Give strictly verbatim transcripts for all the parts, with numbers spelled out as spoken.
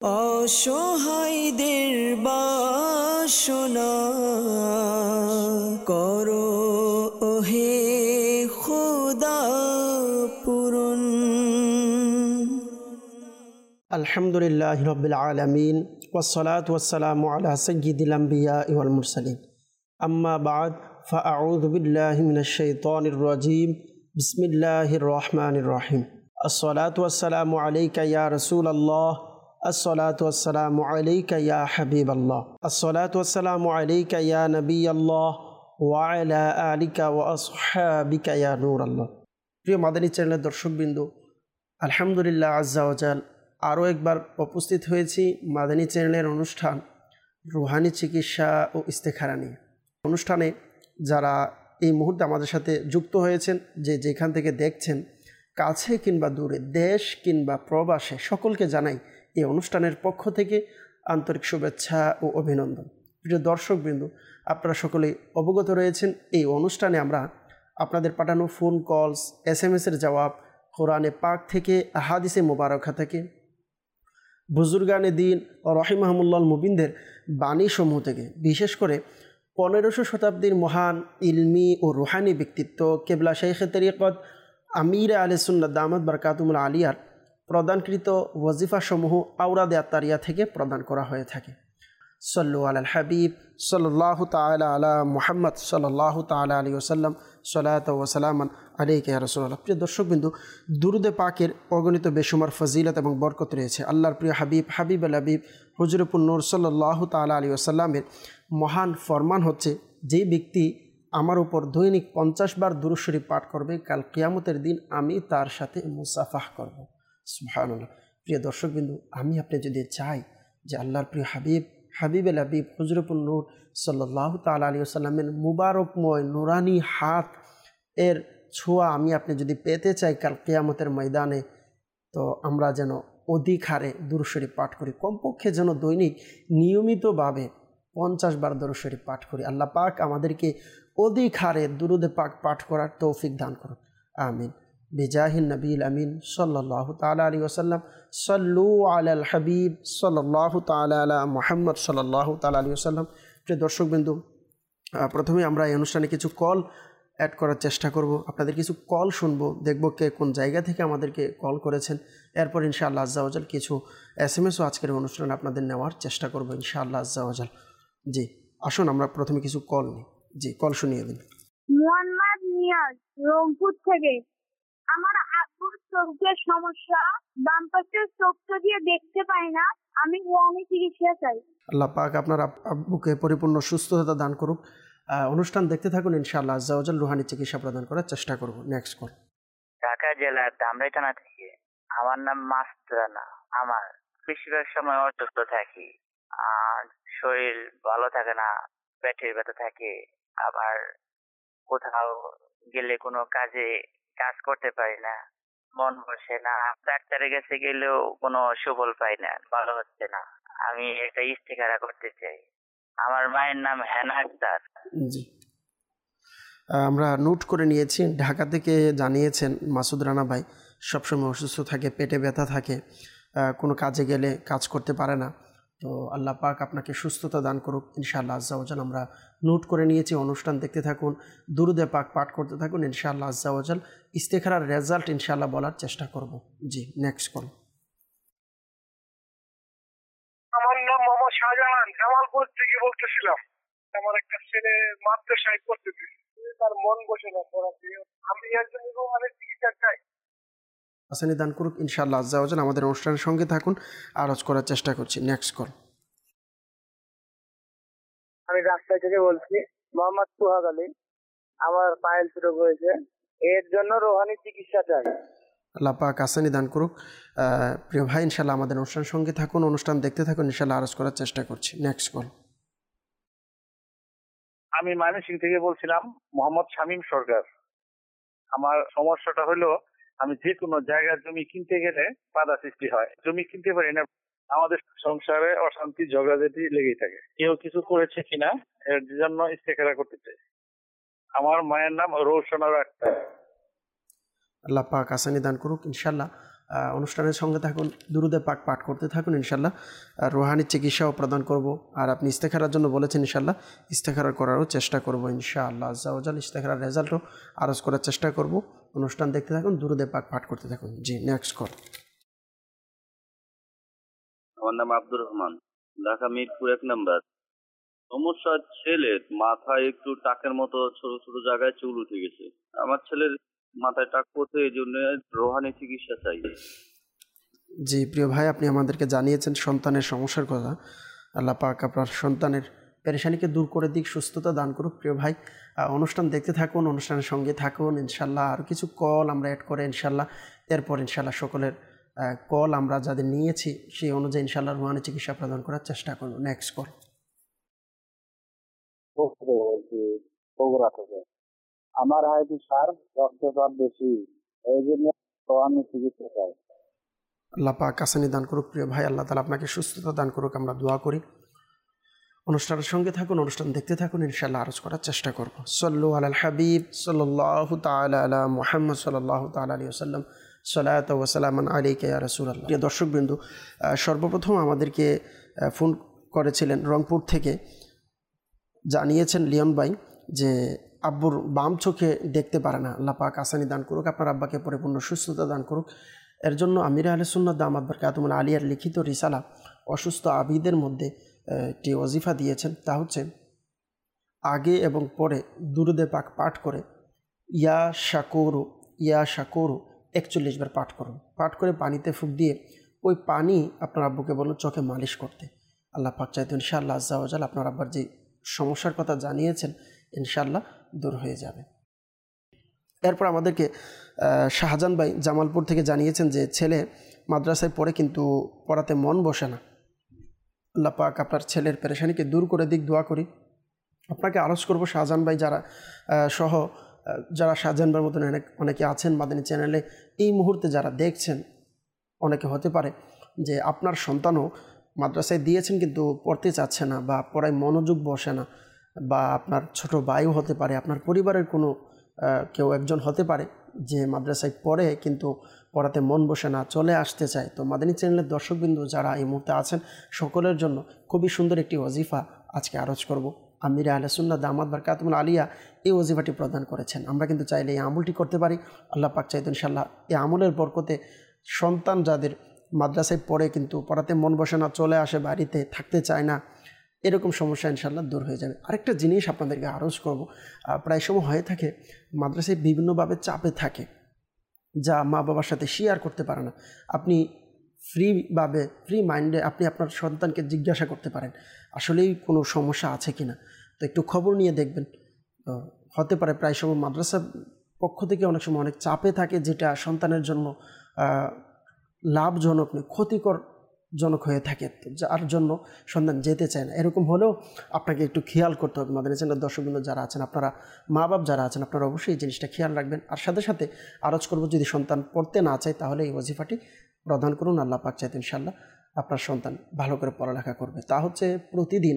অসহায়দের বাসনা করো ওহে খোদা পূরণ। আলহামদুলিল্লাহি রাব্বিল আলামিন ওয়াসসালাতু ওয়াসসালামু আলা সাইয়্যিদিল আমবিয়া ওয়াল মুরসালিন। আম্মা বা'দ, ফাআউযু বিল্লাহি মিনাশ শাইতানির রাজীম। বিসমিল্লাহির রহমানির রহিম। আসসালাতু ওয়াসসালামু আলাইকা ইয়া রাসূলাল্লাহ, আসসালাতু ওয়াসসালামু আলাইকা ইয়া হাবিবাল্লাহ, আসসালাতু ওয়াসসালামু আলাইকা ইয়া নবিয়াল্লাহ ওয়া আলা আলিকা ওয়া আসহাবিকা ইয়া নূরাল্লাহ। প্রিয় মাদানী চ্যানেলের দর্শকবৃন্দ, আলহামদুলিল্লাহ আজ্জা ওয়া জাল আরও একবার উপস্থিত হয়েছি মাদানী চ্যানেলের অনুষ্ঠান রুহানি চিকিৎসা ও ইস্তেখারা নিয়ে। অনুষ্ঠানে যারা এই মুহূর্তে আমাদের সাথে যুক্ত হয়েছেন, যে যেখান থেকে দেখছেন, কাছে কিংবা দূরে, দেশ কিংবা প্রবাসে, সকলকে জানাই এই অনুষ্ঠানের পক্ষ থেকে আন্তরিক শুভেচ্ছা ও অভিনন্দন। প্রিয় দর্শকবৃন্দ, আপনারা সকলেই অবগত রয়েছেন এই অনুষ্ঠানে আমরা আপনাদের পাঠানো ফোন কলস, এস এম এসের জবাব, কোরআনে পাক থেকে, আহাদিসে মোবারকা থেকে, বুজুর্গানে দিন ও রহিমাহুল্লাহ মুবিনদের বাণীসমূহ থেকে, বিশেষ করে পনেরোশো শতাব্দীর মহান ইলমি ও রুহানি ব্যক্তিত্ব কেবলা শাইখে তরিকত আমির আহলে সুন্নাত দামাত বারকাতুহুল আলিয়ার প্রদানকৃত ওয়াজিফাসমূহ আওরাদে আত্তারিয়া থেকে প্রদান করা হয়ে থাকে। সল্লু আলাল হাবিব সাল্লাল্লাহু তাআলা আলা মুহাম্মদ সাল্লাল্লাহু তাআলা আলাইহি ওয়াসাল্লাম, সালাতু ওয়া সালামান আলাইকা ইয়া রাসূলুল্লাহ। প্রিয় দর্শকবিন্দু, দুরুদে পাকের অগণিত বেশুমার ফজিলত এবং বরকত রয়েছে। আল্লাহর প্রিয় হাবিব হাবিব আল হাবিব হুজুরুন নূর সাল্লাল্লাহু তাআলা আলাইহি ওয়াসাল্লামের মহান ফরমান হচ্ছে, যে ব্যক্তি আমার উপর দৈনিক পঞ্চাশ বার দুরূদ শরীফ পাঠ করবে, কাল কিয়ামতের দিন আমি তার সাথে মুসাফাহ করব। সুবহানাল্লাহ। প্রিয় দর্শকবিন্দু, আমি আপনি যদি চাই যে আল্লাহর প্রিয় হাবিব হাবিব আল হাবিব হুজুরুন নূর সাল্লাল্লাহু তাআলা আলাইহি ওয়াসাল্লামের মুবারকময় নুরানি হাত এর ছোঁয়া আমি আপনি যদি পেতে চাই কাল কিয়ামতের ময়দানে, তো আমরা যেন অধিক হারে দুরূদ শরীফ পাঠ করি। কমপক্ষে যেন দৈনিক নিয়মিতভাবে পঞ্চাশ বার দুরূদ শরীফ পাঠ করি। আল্লাহ পাক আমাদেরকে অধিক হারে দুরুদে পাক পাঠ করার তৌফিক দান করুন, আমিন। বিজাহিন নবীল আমিন সাল্লাল্লাহু তাআলা আলাইহি ওয়াসাল্লাম। সাল্লু আলাল হাবিব সাল্লাল্লাহু তাআলা আলা মুহাম্মদ সাল্লাল্লাহু তাআলা আলাইহি ওয়াসাল্লাম। প্রিয় দর্শকবৃন্দ, প্রথমে আমরা এই অনুষ্ঠানে কিছু কল অ্যাড করার চেষ্টা করব। আপনাদের কিছু কল শুনবো, দেখব কে কোন জায়গা থেকে আমাদেরকে কল করেছেন। এরপর ইনশাআল্লাহ আজ্জা ওয়া জাল কিছু এস এম এসও আজকের অনুষ্ঠানে আপনাদের নেওয়ার চেষ্টা করব ইনশাআল্লাহ আজ্জা ওয়া জাল। জি, আসুন আমরা প্রথমে কিছু কল নিই। জি, কল শুনিয়ে দিন। মোহাম্মদ নিয়াজ, রংপুর থেকে। আমার আব্বুর চোখের সমস্যা, বাম পাশের চোখটা দিয়ে দেখতে পাই না, আমি রুহানি চিকিৎসা চাই। আল্লাহ পাক আপনার আব্বুকে পরিপূর্ণ সুস্থতা দান করুক। অনুষ্ঠান দেখতে থাকুন, ইনশাআল্লাহ আজ্জা ওয়া জাল রুহানি চিকিৎসা প্রদান করার চেষ্টা করব। Next call. ঢাকা জেলার ধামরাই থানা থেকে। আমার নাম মাস্তানা। আমার বেশিরভাগ সময় অসুস্থ থাকি, আর শরীর ভালো থাকে না, পেটের ব্যথা থাকে, আবার কোথাও গেলে কোনো কাজে কাজ করতে পারি না, মন বসে না, ডাক্তারের কাছে গেলেও কোনো সুফল পাই না, ভালো হচ্ছে না। আমি একটা ইস্তেখারা করতে চাই। আমার মায়ের নাম হেনা আক্তার। জি, আমরা নোট করে নিয়েছি। ঢাকা থেকে জানিয়েছেন মাসুদ রানা ভাই সবসময় অসুস্থ থাকে, পেটে ব্যথা থাকে, কোনো কাজে গেলে কাজ করতে পারে না। তো আল্লাহ পাক আপনাকে সুস্থতা দান করুক ইনশাআল্লাহ আজ্জা ওয়া জাল। আমরা নোট করে নিয়েছি। অনুষ্ঠান দেখতে থাকুন, দুরুদে পাক পাঠ করতে থাকুন, ইনশাআল্লাহ আজ্জা ওয়া জাল ইস্তেখারার রেজাল্ট ইনশাআল্লাহ বলার চেষ্টা করব। জি, নেক্সট কল। আমার নাম মোহাম্মদ শাহজাহান, জামালপুর থেকে বলতেছিলাম। আমার একটা ছেলে মাদ্রাসায় পড়তেছে, তার মন বসে না পড়াতে, আমি একজন রুহানি চিকিৎসা চাই। আসানি দান করুক ইনশাআল্লাহ আজ্জা ওয়া জাল। আমাদের অনুষ্ঠানের সঙ্গে থাকুন, আরজ করার চেষ্টা করছি। Next call. আমি রাস্তায় থেকে বলছি, মোহাম্মদ সুহাগ আলী। আমার পায়ের রোগ হয়েছে, এর জন্য রুহানি চিকিৎসা চাই। আল্লাহ পাক আসানি দান করুক। প্রিয় ভাই, ইনশাআল্লাহ আমাদের অনুষ্ঠানের সঙ্গে থাকুন, অনুষ্ঠান দেখতে থাকুন, ইনশাআল্লাহ আরজ করার চেষ্টা করছি। Next call. আমি ময়মনসিংহ থেকে বলছিলাম, মোহাম্মদ শামীম সরকার। আমার সমস্যাটা হলো, আমি যে কোনো জায়গার জমি কিনতে গেলে বাধা সৃষ্টি হয়, জমি কিনতে পারি না। আমাদের সংসারে অশান্তি ঝগড়াঝাটি লেগেই থাকে। কেউ কিছু করেছে কিনা এর জন্য ইস্তেখারা করতে চাই। আমার মায়ের নাম রৌশনা আক্তার। আল্লাহ পাক আসানি দান করুক ইনশাআল্লাহ। অনুষ্ঠানের সঙ্গে থাকুন, দুরুদে পাক পাঠ করতে থাকুন, ইনশাল্লাহ রুহানি চিকিৎসাও প্রদান করব। আর আপনি ইস্তেখারার জন্য বলেছেন, ইনশাল্লাহ ইস্তেখারা করারও চেষ্টা করব ইনশাআল্লাহ আজ্জা ওয়া জাল। ইস্তেখারার রেজাল্টও আরজ করার চেষ্টা করব। অনুষ্ঠান দেখতে থাকুন, দুরুদে পাক পাঠ করতে থাকুন। জি, নেক্সট কল। আমার নাম আব্দুর রহমান, ঢাকা মিরপুর এক নাম্বার। সমস্যা, ছেলের মাথায় একটু টাকের মতো ছোট ছোট জায়গায় চুল উঠে গেছে। আমার ছেলের মাথায় টাক পড়ছে, এই জন্য রোহানি চিকিৎসা চাই। জি প্রিয় ভাই, আপনি আমাদেরকে জানিয়েছেন সন্তানের সমস্যার কথা। আল্লাহ পাক আপনার সন্তানের পেরেশানিকে দূর করে দিক, সুস্থতা দান করুক। প্রিয় ভাই, অনুষ্ঠান দেখতে থাকুন, অনুষ্ঠানের সঙ্গে থাকুন ইনশাল্লাহ। আর কিছু কল আমরা অ্যাড করে ইনশাল্লাহ এরপর ইনশাল্লাহ সকলের কল আমরা যাদের নিয়েছি সেই অনুযায়ী ইনশাল্লাহ রুহানি চিকিৎসা প্রদান করার চেষ্টা করব। Next call. আমার হয়তো স্যার রক্তচাপ বেশি, এই জন্য রোহানি চিকিৎসা চাই। আল্লাহ পাক আসানি দান করুক। প্রিয় ভাই, আল্লাহ তাআলা আপনাকে সুস্থতা দান করুক, আমরা দোয়া করি। অনুষ্ঠানের সঙ্গে থাকুন, অনুষ্ঠান দেখতে থাকুন, ইনশাআল্লাহ আরজ করার চেষ্টা করব। সাল্লু আলাল হাবিব সাল্লাল্লাহু তাআলা আলা মুহাম্মদ সাল্লাল্লাহু তাআলা আলাইহি ওয়াসাল্লাম, সালাতু ওয়া সালামান আলাইকা ইয়া রাসূলুল্লাহ। প্রিয় দর্শকবৃন্দ, সর্বপ্রথম আমাদেরকে ফোন করেছিলেন রংপুর থেকে, জানিয়েছেন লিয়ন ভাই যে আব্বুর বাম চোখে দেখতে পারে না। আল্লাহ পাক আসানি দান করুক, আপনার আব্বাকে পরিপূর্ণ সুস্থতা দান করুক। এর জন্য আমির আহলে সুন্নাত দামাত বারকাতুহুল আলিয়ার লিখিত রিসালা অসুস্থ আবিদের মধ্যে একটি ওয়াজিফা দিয়েছেন। তা হচ্ছে আগে এবং পরে দুরুদে পাক পাঠ করে ইয়া শাকুরু ইয়া শাকুরু একচল্লিশ বার পাঠ করুন। পাঠ করে পানিতে ফুঁক দিয়ে ওই পানি আপনার আব্বুকে বলুন চোখে মালিশ করতে। আল্লাহ পাক চাইতে ইনশাআল্লাহ আজ্জা ওয়া জাল আপনার আব্বার যে সমস্যার কথা জানিয়েছেন ইনশাআল্লাহ দূর হয়ে যাবে। এরপর আমাদেরকে শাহজাহান ভাই জামালপুর থেকে জানিয়েছেন যে ছেলে মাদ্রাসায় পড়ে কিন্তু পড়াতে মন বসে না। আল্লাহ পাক আপনার ছেলের পেরেশানিকে দূর করে দিক, দোয়া করি। আপনাকে আরজ করব শাহজাহান ভাই যারা সহ যারা শাহজাহান ভাইয়ের মতন অনেক অনেকে আছেন মাদানী চ্যানেলে এই মুহূর্তে যারা দেখছেন, অনেকে হতে পারে যে আপনার সন্তানও মাদ্রাসায় দিয়েছেন কিন্তু পড়তে চাচ্ছে না বা পড়ায় মনোযোগ বসে না, বা আপনার ছোট ভাইও হতে পারে, আপনার পরিবারের কোনো কেউ একজন হতে পারে যে মাদ্রাসায় পড়ে কিন্তু পড়াতে মন বসে না, চলে আসতে চায়। তো মাদানী চ্যানেলের দর্শকবৃন্দ যারা এই মুহূর্তে আছেন সকলের জন্য খুবই সুন্দর একটি ওয়াজিফা আজকে আরজ করব। আমির আহলে সুন্নাত দামাত বারকাতুহুল আলিয়া এই ওয়াজিফাটি প্রদান করেছেন। আমরা কিন্তু চাইলে এই আমলটি করতে পারি। আল্লাহ পাক চাইতেন ইনশাআল্লাহ এই আমলের বরকতে সন্তান যাদের মাদ্রাসায় পড়ে কিন্তু পড়াতে মন বসে না, চলে আসে বাড়িতে, থাকতে চায় না, এরকম সমস্যা ইনশাআল্লাহ দূর হয়ে যাবে। আরেকটা জিনিস আপনাদেরকে আরজ করব, প্রায় সময় হয়ে থাকে মাদ্রাসায় বিভিন্নভাবে চাপে থাকে যা মা বাবার সাথে শেয়ার করতে পারে না। আপনি ফ্রিভাবে ফ্রি মাইন্ডে আপনি আপনার সন্তানকে জিজ্ঞাসা করতে পারেন আসলেই কোনো সমস্যা আছে কি না, তো একটু খবর নিয়ে দেখবেন। হতে পারে প্রায় সময় মাদ্রাসার পক্ষ থেকে অনেক সময় অনেক চাপে থাকে যেটা সন্তানের জন্য লাভজনক নয়, ক্ষতিকর জনক হয়ে থাকে, যার জন্য সন্তান যেতে চায় না। এরকম হলেও আপনাকে একটু খেয়াল করতে হবে। মাদানী চ্যানেলের দর্শকবৃন্দ যারা আছেন, আপনারা মা বাপ যারা আছেন, আপনারা অবশ্যই এই জিনিসটা খেয়াল রাখবেন। আর সাথে সাথে আরজ করব, যদি সন্তান পড়তে না চায় তাহলে এই ওয়াজিফাটি প্রদান করুন। আল্লাহ পাক চাইতে ইনশাআল্লাহ আপনার সন্তান ভালো করে পড়ালেখা করবে। তা হচ্ছে প্রতিদিন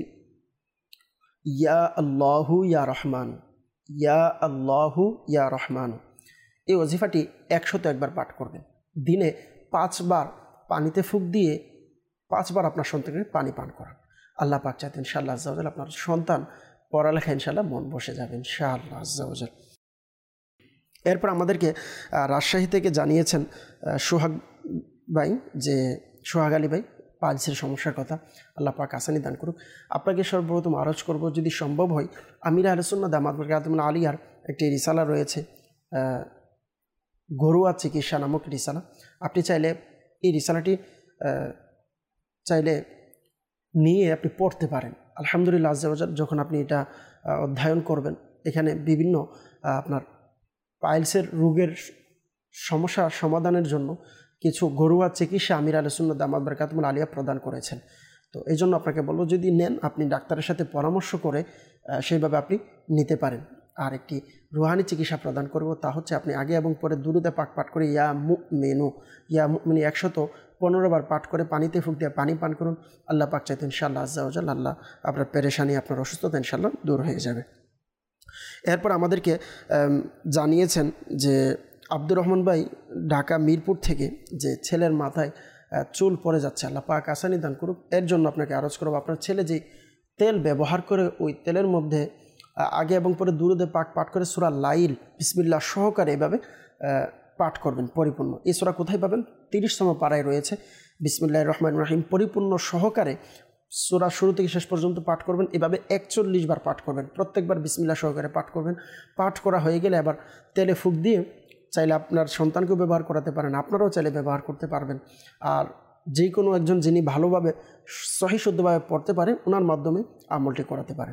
ইয়া আল্লাহু ইয়া রহমান, ইয়া আল্লাহু ইয়া রহমান, এই ওয়াজিফাটি একশত একবার পাঠ করবেন। দিনে পাঁচবার পানিতে ফুঁক দিয়ে পাঁচবার আপনার সন্তানকে পানি পান করান। আল্লাহ পাক চাইতেন ইনশাআল্লাহ আজ্জা ওয়া জাল আপনার সন্তান পড়ালেখা ইনশাআল্লাহ মন বসে যাবে ইনশাআল্লাহ আজ্জা ওয়া জাল। এরপর আমাদেরকে রাজশাহী থেকে জানিয়েছেন সোহাগ ভাই যে সোহাগ আলী ভাই পালসের সমস্যার কথা। আল্লাহ পাক আসানি দান করুক। আপনাকে সর্বপ্রথম আরজ করব, যদি সম্ভব হয় আমির আহলে সুন্নাত দামাত বারকাতুহুল আলিয়ার একটি রিসালা রয়েছে ঘরোয়া চিকিৎসা নামক রিসালা। আপনি চাইলে এই রিসালাটি চাইলে নিয়ে আপনি পড়তে পারেন। আলহামদুলিল্লাহ আজ্জা ওয়া জাল, যখন আপনি এটা অধ্যয়ন করবেন এখানে বিভিন্ন আপনার পাইলসের রোগের সমস্যা সমাধানের জন্য কিছু ঘরোয়া চিকিৎসা আমির আহলে সুন্নাত দামাত বারকাতুহুল আলিয়া প্রদান করেছেন। তো এই জন্য আপনাকে বলবো, যদি নেন আপনি ডাক্তারের সাথে পরামর্শ করে সেইভাবে আপনি নিতে পারেন। আর একটি রুহানি চিকিৎসা প্রদান করব, তা হচ্ছে আপনি আগে এবং পরে দুরুদে পাক পাঠ করে ইয়া মুমিনু ইয়া মুমিনি একশত পনেরো বার পাঠ করে পানিতে ফুঁক দিয়ে পানি পান করুন। আল্লাহ পাক চাইতে ইনশাআল্লাহ আজ্জা ওয়া জাল আল্লাহ আপনার পেরেশানি, আপনার অসুস্থতা ইনশাআল্লাহ দূর হয়ে যাবে। এরপর আমাদেরকে জানিয়েছেন যে আব্দুর রহমান ভাই ঢাকা মিরপুর থেকে যে ছেলের মাথায় চুল পড়ে যাচ্ছে, আল্লাহ পাক আসানি দান করুক। এর জন্য আপনাকে আরজ করব, আপনার ছেলে যে তেল ব্যবহার করে ওই তেলের মধ্যে আগে এবং পরে দুরুদে পাক পাঠ করে সূরা লাইল বিসমিল্লাহ সহকারে এভাবে পাঠ করবেন পরিপূর্ণ। এই সূরা কোথায় পাবেন? তিরিশতম পারায় রয়েছে। বিসমিল্লাহির রহমানির রহিম পরিপূর্ণ সহকারে সূরা শুরু থেকে শেষ পর্যন্ত পাঠ করবেন। এভাবে একচল্লিশ বার পাঠ করবেন, প্রত্যেকবার বিসমিল্লাহ সহকারে পাঠ করবেন। পাঠ করা হয়ে গেলে আবার তেলে ফুঁক দিয়ে চাইলে আপনার সন্তানকেও ব্যবহার করাতে পারেন, আপনারাও চাইলে ব্যবহার করতে পারবেন। আর যে কোনো একজন যিনি ভালোভাবে সহি শুদ্ধভাবে পড়তে পারে ওনার মাধ্যমে আমলটি করাতে পারেন।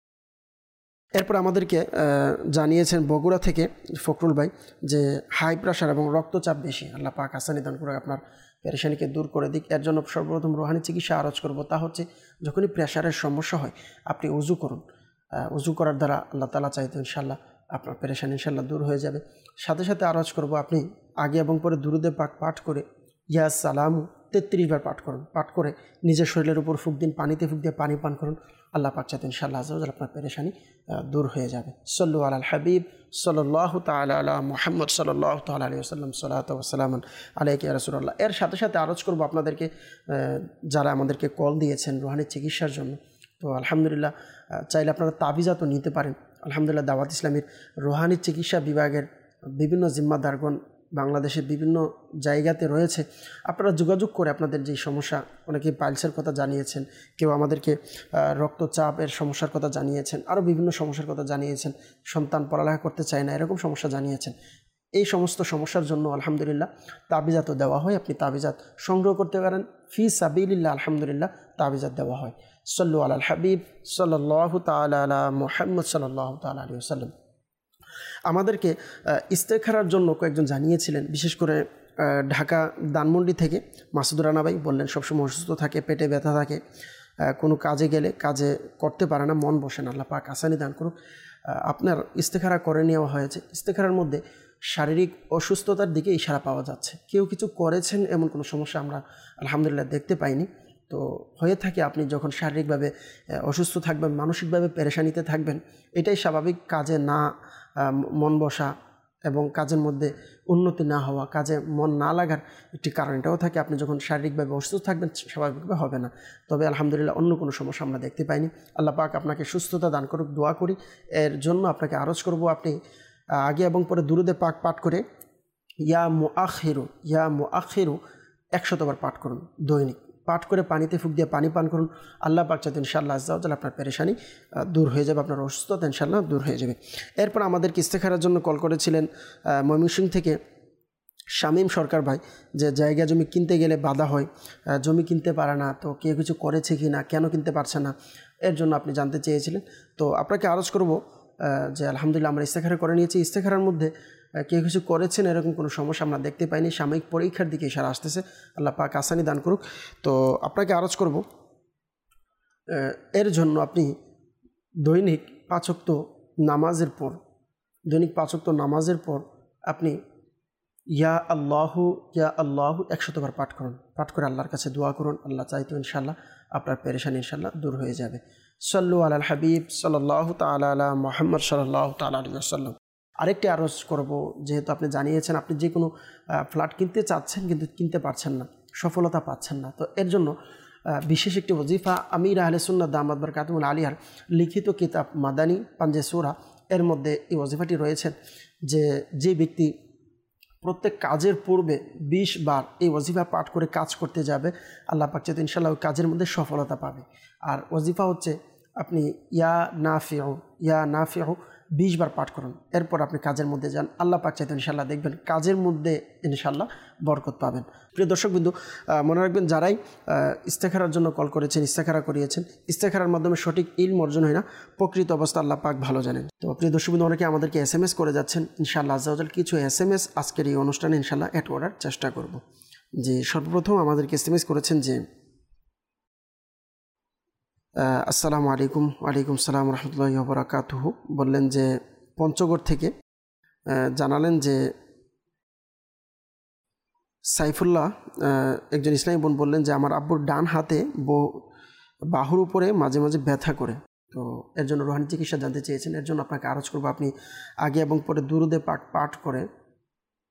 এরপর আমাদেরকে জানিয়েছেন বগুড়া থেকে ফখরুল ভাই যে হাই প্রেশার এবং রক্তচাপ বেশি, আল্লাহ পাক আসানি দান করে আপনার পেরেশানিকে দূর করে দিক। এর জন্য সর্বপ্রথম রুহানি চিকিৎসা আরজ করব, তা হচ্ছে যখনই প্রেশারের সমস্যা হয় আপনি উজু করুন। উজু করার দ্বারা আল্লাহ তাআলা চাইতে ইনশাআল্লাহ আপনার পেরেশানি ইনশাআল্লাহ দূর হয়ে যাবে। সাথে সাথে আরজ করব, আপনি আগে এবং পরে দুরুদে পাক পাঠ করে ইয়া সালামু তেত্রিশ বার পাঠ করুন। পাঠ করে নিজের শরীরের উপর ফুঁক দিন, পানিতে ফুঁক দিয়ে পানি পান করুন। আল্লাহ পাক চাইতে ইনশাআল্লাহ আযza ওয়া জাল্লা আপনার পেরেশানি দূর হয়ে যাবে। সাল্লু আলাল হাবিব সাল্লাল্লাহু তাআলা আলা মুহাম্মদ সাল্লাল্লাহু তাআলা আলাইহি ওয়াসাল্লাম, সালাতু ওয়া সালামান আলাইকা ইয়া রাসূলুল্লাহ। এর সাথে সাথে আরজ করব আপনাদেরকে, যারা আমাদেরকে কল দিয়েছেন রুহানি চিকিৎসার জন্য, তো আলহামদুলিল্লাহ চাইলে আপনারা তাবিজাতও নিতে পারেন। আলহামদুলিল্লাহ দাওয়াত ইসলামীর রুহানি চিকিৎসা বিভাগের বিভিন্ন জিম্মাদারগণ বাংলাদেশের বিভিন্ন জায়গাতে রয়েছে। আপনারা যোগাযোগ করে আপনাদের যে সমস্যা, অনেকে পাইলসের কথা জানিয়েছেন, কেউ আমাদেরকে রক্তচাপের সমস্যার কথা জানিয়েছেন, আরও বিভিন্ন সমস্যার কথা জানিয়েছেন, সন্তান পড়ালেখা করতে চায় না এরকম সমস্যা জানিয়েছেন। এই সমস্ত সমস্যার জন্য আলহামদুলিল্লাহ তাবিজাতও দেওয়া হয়, আপনি তাবিজাত সংগ্রহ করতে পারেন। ফি সাবিলিল্লাহ আলহামদুলিল্লাহ তাবিজাত দেওয়া হয়। সাল্লু আলাল হাবিব সাল্লাল্লাহু তাআলা আলা মুহাম্মদ সাল্লাল্লাহু তাআলা আলাইহি ওয়াসাল্লাম। আমাদেরকে ইস্তেখারার জন্য কয়েকজন জানিয়েছিলেন, বিশেষ করে ঢাকা ধানমন্ডি থেকে মাসুদুর রানা ভাই বললেন সবসময় অসুস্থ থাকে, পেটে ব্যথা থাকে, কোনো কাজে গেলে কাজে করতে পারে না, মন বসে না, আল্লাহ পাক আসানি দান করুক। আপনার ইস্তেখারা করে নেওয়া হয়েছে। ইস্তেখারার মধ্যে শারীরিক অসুস্থতার দিকে ইশারা পাওয়া যাচ্ছে। কেউ কিছু করেছেন এমন কোনো সমস্যা আমরা আলহামদুলিল্লাহ দেখতে পাইনি। তো হয়ে থাকে আপনি যখন শারীরিকভাবে অসুস্থ থাকবেন, মানসিকভাবে পেরেশানিতে থাকবেন, এটাই স্বাভাবিক। কাজে না মন বসা এবং কাজের মধ্যে উন্নতি না হওয়া, কাজে মন না লাগার একটি কারণ এটাও থাকে। আপনি যখন শারীরিকভাবে অসুস্থ থাকবেন স্বাভাবিকভাবে হবে না। তবে আলহামদুলিল্লাহ অন্য কোনো সমস্যা আমরা দেখতে পাইনি। আল্লাহ পাক আপনাকে সুস্থতা দান করুক, দোয়া করি। এর জন্য আপনাকে আরজ করব, আপনি আগে এবং পরে দুরুদে পাক পাঠ করে ইয়া মুআখিরু ইয়া মুআখিরু একশতবার পাঠ করুন দৈনিক। পাঠ করে পানিতে ফুঁক দিয়ে পানি পান করুন। আল্লাহ পাক চাইতে ইনশাআল্লাহ আযza ওয়া জাল্লা আপনার পেরেশানি দূর হয়ে যাবে, আপনার অসুস্থতা ইনশাআল্লাহ দূর হয়ে যাবে। এরপর আমাদেরকে ইস্তেখারার জন্য কল করেছিলেন ময়মনসিংহ থেকে শামীম সরকার ভাই, যে জায়গা জমি কিনতে গেলে বাধা হয়, জমি কিনতে পারে না, তো কেউ কিছু করেছে কি না, কেন কিনতে পারছে না, এর জন্য আপনি জানতে চেয়েছিলেন। তো আপনাকে আরজ করব যে আলহামদুলিল্লাহ আমরা ইস্তেখারা করে নিয়েছি। ইস্তেখারার মধ্যে কেউ কিছু করেছেন এরকম কোনো সমস্যা আমরা দেখতে পাইনি। সাময়িক পরীক্ষার দিকে ইশারা আসতেছে, আল্লাহ পাক আসানি দান করুক। তো আপনাকে আরজ করব, এর জন্য আপনি দৈনিক পাঁচ ওয়াক্ত নামাজের পর দৈনিক পাঁচ ওয়াক্ত নামাজের পর আপনি ইয়া আল্লাহু ইয়া আল্লাহু একশতবার পাঠ করুন। পাঠ করে আল্লাহর কাছে দোয়া করুন। আল্লাহ চাইতো ইনশাআল্লাহ আপনার পেরেশানি ইনশাআল্লাহ দূর হয়ে যাবে। সাল্লু আলাল হাবিব সাল্লাল্লাহু তাআলা আলা মুহাম্মদ সাল্লাল্লাহু তাআলা আলাইহি ওয়াসাল্লাম। আরেকটি আরজ করব, যেহেতু আপনি জানিয়েছেন আপনি যে কোনো ফ্ল্যাট কিনতে চাচ্ছেন কিন্তু কিনতে পারছেন না, সফলতা পাচ্ছেন না, তো এর জন্য বিশেষ একটি ওজিফা আমির আহলে সুন্নাত দামাত বারকাতুহুল আলিয়ার লিখিত কিতাব মাদানী পাঞ্জে সূরা, এর মধ্যে এই ওজিফাটি রয়েছে যে যে ব্যক্তি প্রত্যেক কাজের পূর্বে বিশ বার এই ওজিফা পাঠ করে কাজ করতে যাবে, আল্লাহ পাক চাইতে ইনশাআল্লাহ ওই কাজের মধ্যে সফলতা পাবে। আর ওজিফা হচ্ছে আপনি ইয়া নাফিউ ইয়া নাফিউ বিশ বার পাঠ করুন, এরপর আপনি কাজের মধ্যে যান, আল্লাহ পাক চাইতে ইনশাআল্লাহ দেখবেন কাজের মধ্যে ইনশাআল্লাহ বরকত পাবেন। প্রিয় দর্শকবৃন্দু, মনে রাখবেন যারাই ইস্তেখারার জন্য কল করেছেন, ইস্তেখারা করিয়েছেন, ইস্তেখারার মাধ্যমে সঠিক ইলম অর্জন হয় না, প্রকৃত অবস্থা আল্লাহ পাক ভালো জানেন। তো প্রিয় দর্শকবৃন্দু, অনেকে আমাদেরকে এস এম এস করে যাচ্ছেন, ইনশাআল্লাহ আযza ওয়া জাল কিছু এস এম এস আজকের এই অনুষ্ঠানে ইনশাআল্লাহ অ্যাড করার চেষ্টা করব। যে সর্বপ্রথম আমাদেরকে এস এম এস করেছেন যে আসসালামু আলাইকুম। ওয়ালাইকুম সালাম রহমতুল্লাহি ওয়া বারাকাতুহু। বললেন যে পঞ্চগড় থেকে জানালেন যে সাইফুল্লাহ একজন ইসলামী বোন বললেন যে আমার আব্বুর ডান হাতে বাহুর উপরে মাঝে মাঝে ব্যথা করে, তো এর জন্য রুহানি চিকিৎসা জানতে চেয়েছেন। এর জন্য আপনাকে আরজ করবো, আপনি আগে এবং পরে দুরুদে পাক পাঠ করে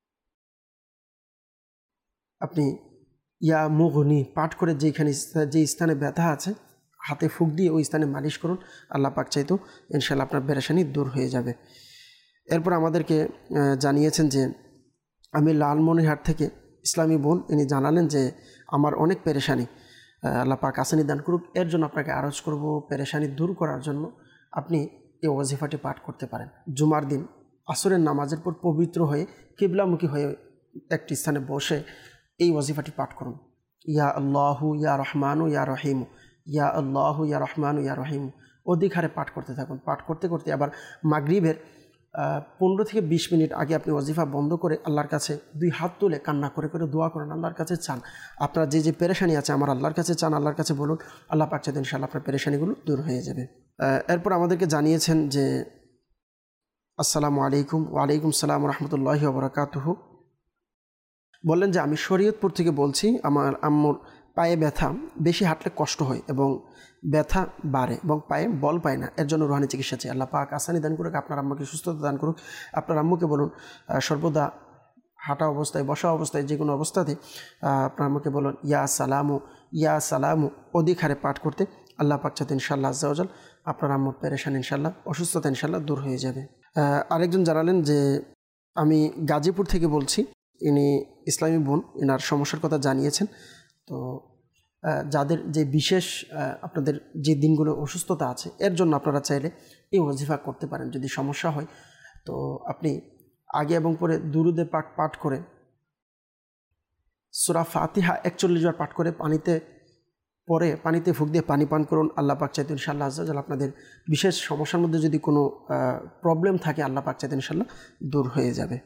আপনি ইয়া মুগনি পাঠ করে যেখানে যে স্থানে ব্যথা আছে হাতে ফুঁক দিয়ে ওই স্থানে মালিশ করুন, আল্লাহ পাক চাইতো ইনশাআল্লাহ আপনার পেরেশানি দূর হয়ে যাবে। এরপর আমাদেরকে জানিয়েছেন যে আমি লালমনিরহাট থেকে ইসলামী বোন, ইনি জানালেন যে আমার অনেক পেরেশানি, আল্লাহ পাক আসানি দান করুক। এর জন্য আপনাকে আরজ করব, পেরেশানি দূর করার জন্য আপনি এই ওয়াজিফাটি পাঠ করতে পারেন। জুমার দিন আসরের নামাজের পর পবিত্র হয়ে কিবলামুখী হয়ে একটি স্থানে বসে এই ওয়াজিফাটি পাঠ করুন। ইয়া আল্লাহু ইয়া রহমানু ইয়া রহিমু, ইয়া আল্লাহু ইয়া রহমানু ইয়া রহিমু অধিক হারে পাঠ করতে থাকুন। পাঠ করতে করতে আবার মাগরিবের পনেরো থেকে বিশ মিনিট আগে আপনি ওয়াজিফা বন্ধ করে আল্লাহর কাছে দুই হাত তুলে কান্না করে করে দোয়া করেন, আল্লাহর কাছে চান আপনার যে যে পেরেশানি আছে আমার আল্লাহর কাছে চান, আল্লাহর কাছে বলুন, আল্লাহ পাক চাইতে ইনশাআল্লাহ আপনার পেরেশানিগুলো দূর হয়ে যাবে। এরপর আমাদেরকে জানিয়েছেন যে আসসালামু আলাইকুম। ওয়ালাইকুম সালাম রহমতুল্লাহি ওয়া বারাকাতুহু। বললেন যে আমি শরীয়তপুর থেকে বলছি, আমার আম্মুর পায়ে ব্যথা, বেশি হাঁটলে কষ্ট হয় এবং ব্যথা বাড়ে এবং পায়ে বল পায় না, এর জন্য রুহানি চিকিৎসা চাই। আল্লাহ পাক আসানি দান করুক, আপনার আম্মুকে সুস্থতা দান করুক। আপনার আম্মুকে বলুন সর্বদা হাঁটা অবস্থায়, বসা অবস্থায়, যে কোনো অবস্থাতে আপনার আম্মুকে বলুন ইয়া সালামু ইয়া সালামু অধিক হারে পাঠ করতে। আল্লাহ পাক চাইতে ইনশাআল্লাহ আজ্জা ওয়াজাল আপনার আম্মুর পেরেশান ইনশাআল্লাহ, অসুস্থতা ইনশাআল্লাহ দূর হয়ে যাবে। আরেকজন জানালেন যে আমি গাজীপুর থেকে বলছি, ইনি ইসলামী বোন, এনার সমস্যার কথা জানিয়েছেন। তো যাদের যে বিশেষ আপনাদের যে দিনগুলো অসুস্থতা আছে এর জন্য আপনারা চাইলে এই ওয়াজিফা করতে পারেন। যদি সমস্যা হয় তো আপনি আগে এবং পরে দুরুদে পাক পাঠ করে সূরা ফাতিহা একচল্লিশ বার পাঠ করে পানিতে পরে পানিতে ফুঁক দিয়ে পানি পান করুন। আল্লাহ পাক চাইতে ইনশাআল্লাহ আজ্জা ওয়াজাল আপনাদের বিশেষ সমস্যার মধ্যে যদি কোনো প্রবলেম থাকে আল্লাহ পাক চাইতে ইনশাআল্লাহ দূর হয়ে যাবে।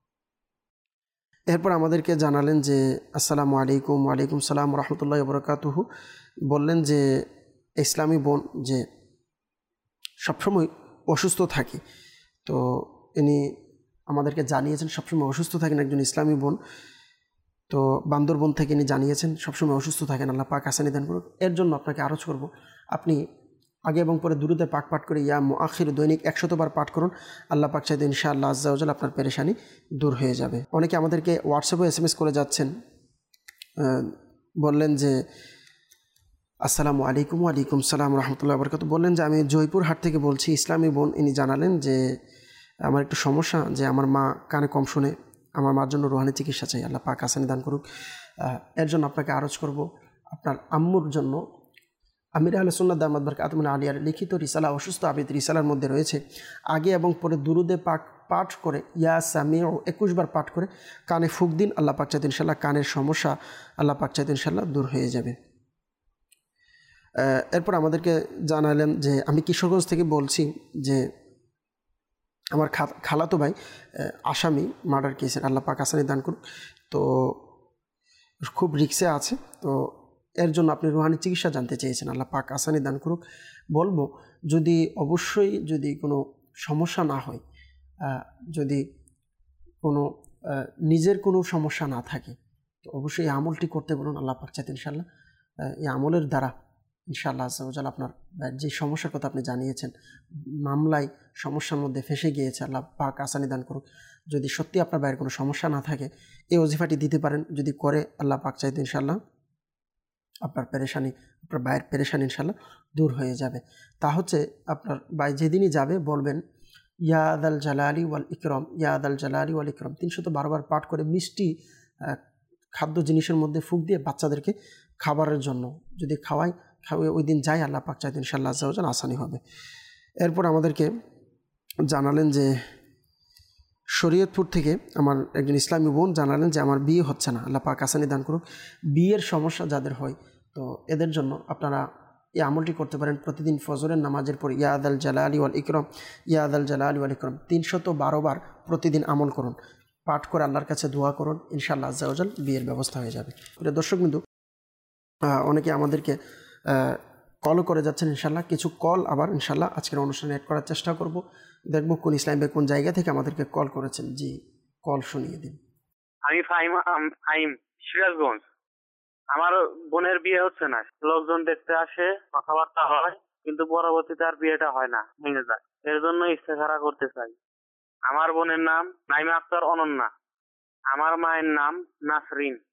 এরপর আমাদেরকে জানালেন যে আসসালামু আলাইকুম। ওয়ালাইকুম সালাম রহমতুল্লাহি ওয়া বারাকাতুহু। বললেন যে ইসলামী বোন যে সবসময় অসুস্থ থাকে, তো ইনি আমাদেরকে জানিয়েছেন সবসময় অসুস্থ থাকেন, একজন ইসলামী বোন। তো বান্দরবন থেকে ইনি জানিয়েছেন সবসময় অসুস্থ থাকেন, আল্লাহ পাক আসানি দান করুন। এর জন্য আপনাকে আরজ করব, আপনি আগে এবং পরে দুরুদে পাক পাঠ করে ইয়া মুআখির দৈনিক একশতবার পাঠ করুন। আল্লাহ পাক চাইতে ইনশাআল্লাহ আজ্জা ওয়াজাল আপনার পেরেশানি দূর হয়ে যাবে। অনেকে আমাদেরকে হোয়াটসঅ্যাপে এস এম এস করে যাচ্ছেন, বললেন যে আসসালামু আলাইকুম। ওয়ালাইকুম সালাম রহমতুল্লাহি ওয়া বারাকাতুহু। বললেন যে আমি জয়পুরহাট থেকে বলছি, ইসলামী বোন। ইনি জানালেন যে আমার একটু সমস্যা, যে আমার মা কানে কম শুনে, আমার মার জন্য রুহানি চিকিৎসা চাই, আল্লাহ পাক আসানি দান করুক। এর জন্য আপনাকে আরজ করব, আপনার আম্মুর জন্য আমির আহলে সুন্নাত দামাত বারকাতুহুম আলিয়ার লিখিত রিসালা অসুস্থ আবিদ রিসালার মধ্যে রয়েছে, আগে এবং পরে দুরুদে পাক পাঠ করে ইয়া সামিউ একুশ বার পাঠ করে কানে ফুঁক দিন। আল্লাহ পাক চাইতে ইনশাআল্লাহ কানের সমস্যা আল্লাহ পাক চাইতে ইনশাআল্লাহ দূর হয়ে যাবে। এরপর আমাদেরকে জানালেন যে আমি কিশোরগঞ্জ থেকে বলছি, যে আমার খালাতো ভাই আসামি মার্ডার কেসের, আল্লাহ পাক আসানি দান করুন। তো খুব রিক্সে আছে, তো এর জন্য আপনি রুহানি চিকিৎসা জানতে চেয়েছেন, আল্লাহ পাক আসানি দান করুক। বলবো যদি অবশ্যই যদি কোনো সমস্যা না হয়, যদি কোনো নিজের কোনো সমস্যা না থাকে, তো অবশ্যই এই আমলটি করতে বলুন। আল্লাহ পাক চাইতে ইনশাআল্লাহ এই আমলের দ্বারা ইনশাআল্লাহ আজ্জা ওয়াজাল আপনার যে সমস্যার কথা আপনি জানিয়েছেন, মামলায় সমস্যার মধ্যে ফেসে গিয়েছে, আল্লাহ পাক আসানি দান করুক। যদি সত্যি আপনার বাইরের কোনো সমস্যা না থাকে এই ওজিফাটি দিতে পারেন, যদি করে আল্লাহ পাক চাইতে ইনশাআল্লাহ আপনার পেরেশানি, আপনার বাইরের পেরেশানি ইনশাআল্লাহ দূর হয়ে যাবে। তা হচ্ছে আপনার ভাই যেদিনই যাবে বলবেন ইয়া আদাল জালালি ওয়াল ইকরাম, ইয়া আদাল জালালি ওয়াল ইকরাম তিনশত বারবার পাঠ করে মিষ্টি খাদ্য জিনিসের মধ্যে ফুঁক দিয়ে বাচ্চাদেরকে খাবারের জন্য যদি খাওয়াই খাওয়াই ওই দিন যাই, আল্লাহ পাক চাইতে ইনশাআল্লাহ আজ্জা ওয়াজাল আসানি হবে। এরপর আমাদেরকে জানালেন যে শরীয়তপুর থেকে আমার একজন ইসলামী বোন জানালেন যে আমার বিয়ে হচ্ছে না, আল্লাহ পাক আসানি দান করুক। বিয়ের সমস্যা যাদের হয় তো এদের জন্য আপনারা এই আমলটি করতে পারেন। প্রতিদিন ফজরের নামাজের পর ইয়া আদাল জালালি ওয়াল ইকরাম, ইয়া আদাল জালালি ওয়াল ইকরাম তিনশত বারো বার প্রতিদিন আমল করুন, পাঠ করে আল্লাহর কাছে দোয়া করুন, ইনশাআল্লাহ আজ্জা ওয়াজাল বিয়ের ব্যবস্থা হয়ে যাবে। প্রিয় দর্শক বিন্দু, অনেকে আমাদেরকে কলও করে যাচ্ছেন, ইনশাআল্লাহ কিছু কল আবার ইনশাআল্লাহ আজকের অনুষ্ঠানে অ্যাড করার চেষ্টা করব। দেখব কোন ইসলাম ভাই কোন জায়গা থেকে আমাদেরকে কল করেছেন। জি, কল শুনিয়ে দিন। আমি ফাহিম ফাহিম সিরাজগঞ্জ। আমার বোনের বিয়ে হচ্ছে না, লোকজন দেখতে আসে, কথাবার্তা হয়, কিন্তু পরবর্তীতে আর বিয়েটা হয় না, ভেঙে যায়। এর জন্য ইস্তেখারা করতে চাই। আমার বোনের নাম নাইমা আক্তার অনন্যা, আমার মায়ের নাম নাসরিন।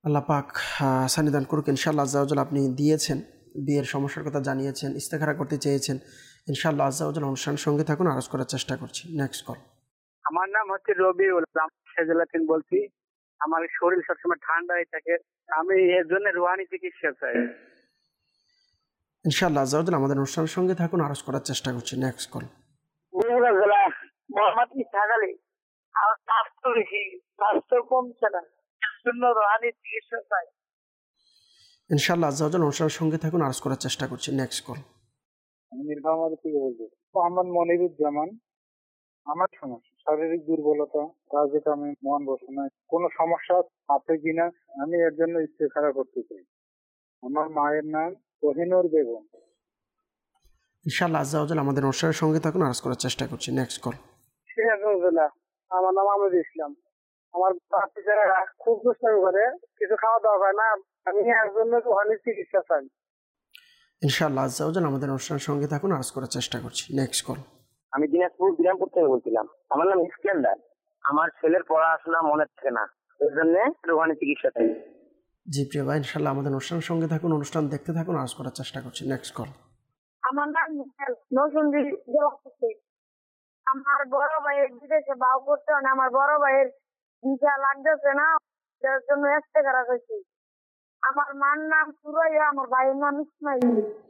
আল্লাহ পাক সানিদান করুক ইনশাআল্লাহ আজ্জা ওয়া জাল। আপনি দিয়েছেন, বিয়ের সমস্যার কথা জানিয়েছেন, ইস্তেখারা করতে চেয়েছেন, ইনশাআল্লাহ আজ্জা ওয়া জাল অনুষ্ঠানের সঙ্গে থাকুন, আরজ করার চেষ্টা করছি। Next call. আমার নাম হচ্ছে রবিউল, জেলা থেকে বলছি। আমার শরীর সবসময় ঠান্ডা হয়ে থাকে, আমি এর জন্য রুহানি চিকিৎসা চাই। ইনশাআল্লাহ আজ্জা ওয়া জাল আমাদের অনুষ্ঠানের সঙ্গে থাকুন, আরজ করার চেষ্টা করছি। Next call. বগুড়া জেলা মোহাম্মদ ইসহাক আলী। আমার স্বাস্থ্য বেশি, স্বাস্থ্য কমছে না, এর জন্য রুহানি চিকিৎসা চাই। ইনশাআল্লাহ আজ্জা ওয়া জাল অনুষ্ঠানের সঙ্গে থাকুন, আরজ করার চেষ্টা করছি। Next call. আমি নীলফামারী থেকে বলছি। মোহাম্মদ মনিরুজ্জামান। আমার সমস্যা শারীরিক দুর্বলতা, কাজে কামে মন বসে না, কোনো সমস্যা আছে কিনা আমি এর জন্য ইস্তেখারা করতে চাই। আমার মায়ের নাম কোহিনুর বেগম। ইনশাআল্লাহ আজ্জা ওয়া জাল আমাদের অনুষ্ঠানের সঙ্গে থাকুন, আরজ করার চেষ্টা করছি। Next call. আমার নাম আমির ইসলাম। আমার বাচ্চারা খুব দুষ্টামি করে, কিছু খাওয়া দাওয়া হয় না, আমি এর জন্য রুহানি চিকিৎসা চাই। ইনশাআল্লাহ আজ্জা ওয়া জাল আমাদের অনুষ্ঠানের সঙ্গে থাকুন, আরজ করার চেষ্টা করছি। Next call. আমি দিনাজপুর বিরামপুর থেকে বলছিলাম। আমার নাম ইস্কান্দার। আমার ছেলের পড়াশোনা মনে থাকে না, এর জন্য রুহানি চিকিৎসা চাই। জি প্রিয় ভাই, ইনশাআল্লাহ আমাদের অনুষ্ঠানের সঙ্গে থাকুন, অনুষ্ঠান দেখতে থাকুন, আরজ করার চেষ্টা করছি। Next call. আমার নাম নৌসুন্দি জেলা থেকে। আমার বড় ভাইয়ের বিদেশে বাউ করতে, মানে আমার বড় ভাইয়ের ভিসা লাগতেছে না, এর জন্য ইস্তেখারা করছি। আমার মার নাম সুরাইয়া, আমার ভাইয়ের নাম ইসমাইল।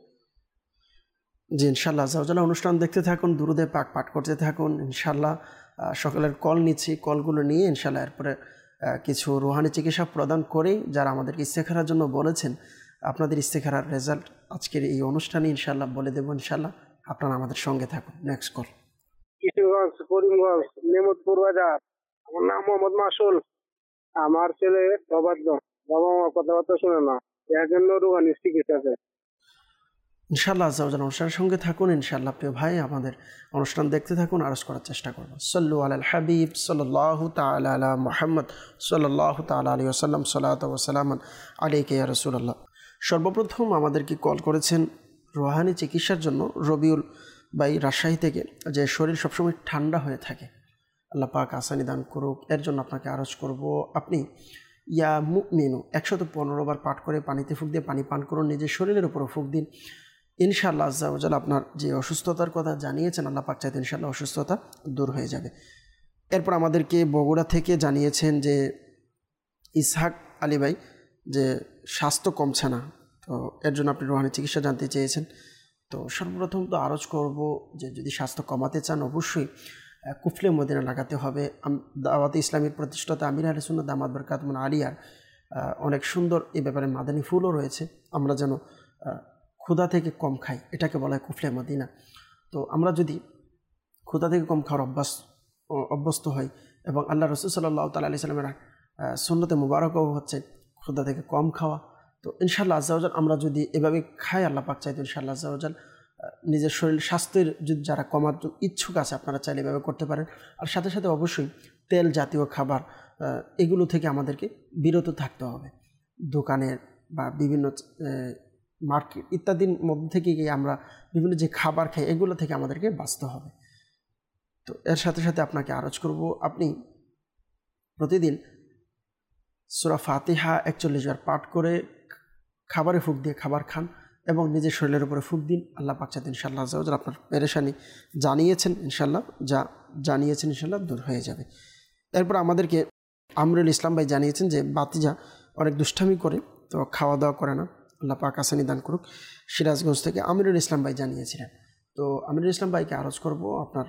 জি ইনশাআল্লাহ আজ্জা ওয়া জাল অনুষ্ঠান দেখতে থাকুন, দুরুদে পাক পাঠ করতে থাকুন। ইনশাআল্লাহ সকলের কল নিচ্ছি, কলগুলো নিয়ে ইনশাআল্লাহ এরপরে কিছু রুহানি চিকিৎসা প্রদান করেই যারা আমাদেরকে ইস্তেখারার জন্য বলেছেন, আপনাদের ইস্তেখারার রেজাল্ট আজকের এই অনুষ্ঠানে ইনশাআল্লাহ বলে দেবো। ইনশাআল্লাহ আপনারা আমাদের সঙ্গে থাকুন। Next call. কিশোরগঞ্জ, করিমগঞ্জ, নেমতপুর বাজার। আমার নাম মোহাম্মদ মাসুল। আমার ছেলে অবাধ্য, বাবা মা কথাবার্তা শুনে না, এর জন্য রুহানি চিকিৎসা চাই। ইনশাআল্লাহ আজ্জা ওয়া জাল অনুষ্ঠানের সঙ্গে থাকুন। ইনশাআল্লাহ প্রিয় ভাই আমাদের অনুষ্ঠান দেখতে থাকুন, আরজ করার চেষ্টা করব। সাল্লু আলাল হাবিব সাল্লাল্লাহু তাআলা আলা মুহাম্মদ সাল্লাল্লাহু তাআলা আলাইহি ওয়াসাল্লাম, সালাতু ওয়া সালামান আলাইকা ইয়া রাসূলুল্লাহ। সর্বপ্রথম আমাদেরকে কল করেছেন রুহানি চিকিৎসার জন্য রবিউল ভাই রাজশাহী থেকে, যে শরীর সবসময় ঠান্ডা হয়ে থাকে, আল্লাহ পাক আসানি দান করুক। এর জন্য আপনাকে আরজ করব, আপনি ইয়া মুমিনু একশত পনেরো বার পাঠ করে পানিতে ফুঁক দিয়ে পানি পান করুন, নিজের শরীরের উপরও ফুঁক দিন। ইনশাআল্লাহ আজ্জা ওয়া জাল আপনার যে অসুস্থতার কথা জানিয়েছেন, আল্লাহ পাক চাইতে ইনশাআল্লাহ অসুস্থতা দূর হয়ে যাবে। এরপর আমাদেরকে বগুড়া থেকে জানিয়েছেন যে ইসহাক আলী ভাই, যে স্বাস্থ্য কমছে না, তো এর জন্য আপনি রুহানি চিকিৎসা জানতে চেয়েছেন। তো সর্বপ্রথম তো আরজ করব যে যদি স্বাস্থ্য কমাতে চান অবশ্যই কুফলে মদিনা লাগাতে হবে। দাওয়াতে ইসলামীর প্রতিষ্ঠাতা আমির আহলে সুন্নাত দামাত বরকাতুহুম আলিয়ার অনেক সুন্দর এই ব্যাপারে মাদানী ফুলও রয়েছে। আমরা যেন ক্ষুধা থেকে কম খাই, এটাকে বলা হয় কুফলে মদিনা। তো আমরা যদি ক্ষুধা থেকে কম খাওয়ার অভ্যাস অভ্যস্ত হই, এবং আল্লাহ রাসূল সাল্লাল্লাহু তাআলা আলাইহি সাল্লামের সুন্নতে মুবারকও হচ্ছে ক্ষুধা থেকে কম খাওয়া, তো ইনশাআল্লাহ আজ্জা ওয়া জাল আমরা যদি এভাবে খাই, আল্লাহ পাক চাইতো ইনশাআল্লাহ আজ্জা ওয়া জাল নিজের শরীর স্বাস্থ্যের যদি যারা কমার ইচ্ছুক আছে আপনারা চাইলে এভাবে করতে পারেন। আর সাথে সাথে অবশ্যই তেল জাতীয় খাবার এগুলো থেকে আমাদেরকে বিরত থাকতে হবে। দোকানের বা বিভিন্ন মার্কেট ইত্যাদির মধ্যে থেকে গিয়ে আমরা বিভিন্ন যে খাবার খাই এগুলো থেকে আমাদেরকে বাঁচতে হবে। তো এর সাথে সাথে আপনাকে আরজ করব, আপনি প্রতিদিন সূরা ফাতিহা একচল্লিশ বার পাঠ করে খাবারে ফুঁক দিয়ে খাবার খান এবং নিজের শরীরের উপরে ফুঁক দিন। আল্লাহ পাক চাইতে ইনশাআল্লাহ আজ্জা ওয়া জাল আপনার পেরেশানি জানিয়েছেন ইনশাআল্লাহ যা জানিয়েছেন ইনশাআল্লাহ দূর হয়ে যাবে। এরপর আমাদেরকে আমরুল ইসলাম ভাই জানিয়েছেন যে বাতিজা অনেক দুষ্টামি করে, তো খাওয়া দাওয়া করে না, আল্লাহ পাক আসানি দান করুক। সিরাজগঞ্জ থেকে আমিরুল ইসলাম ভাই জানিয়েছিলেন। তো আমিরুল ইসলাম ভাইকে আরজ করব, আপনার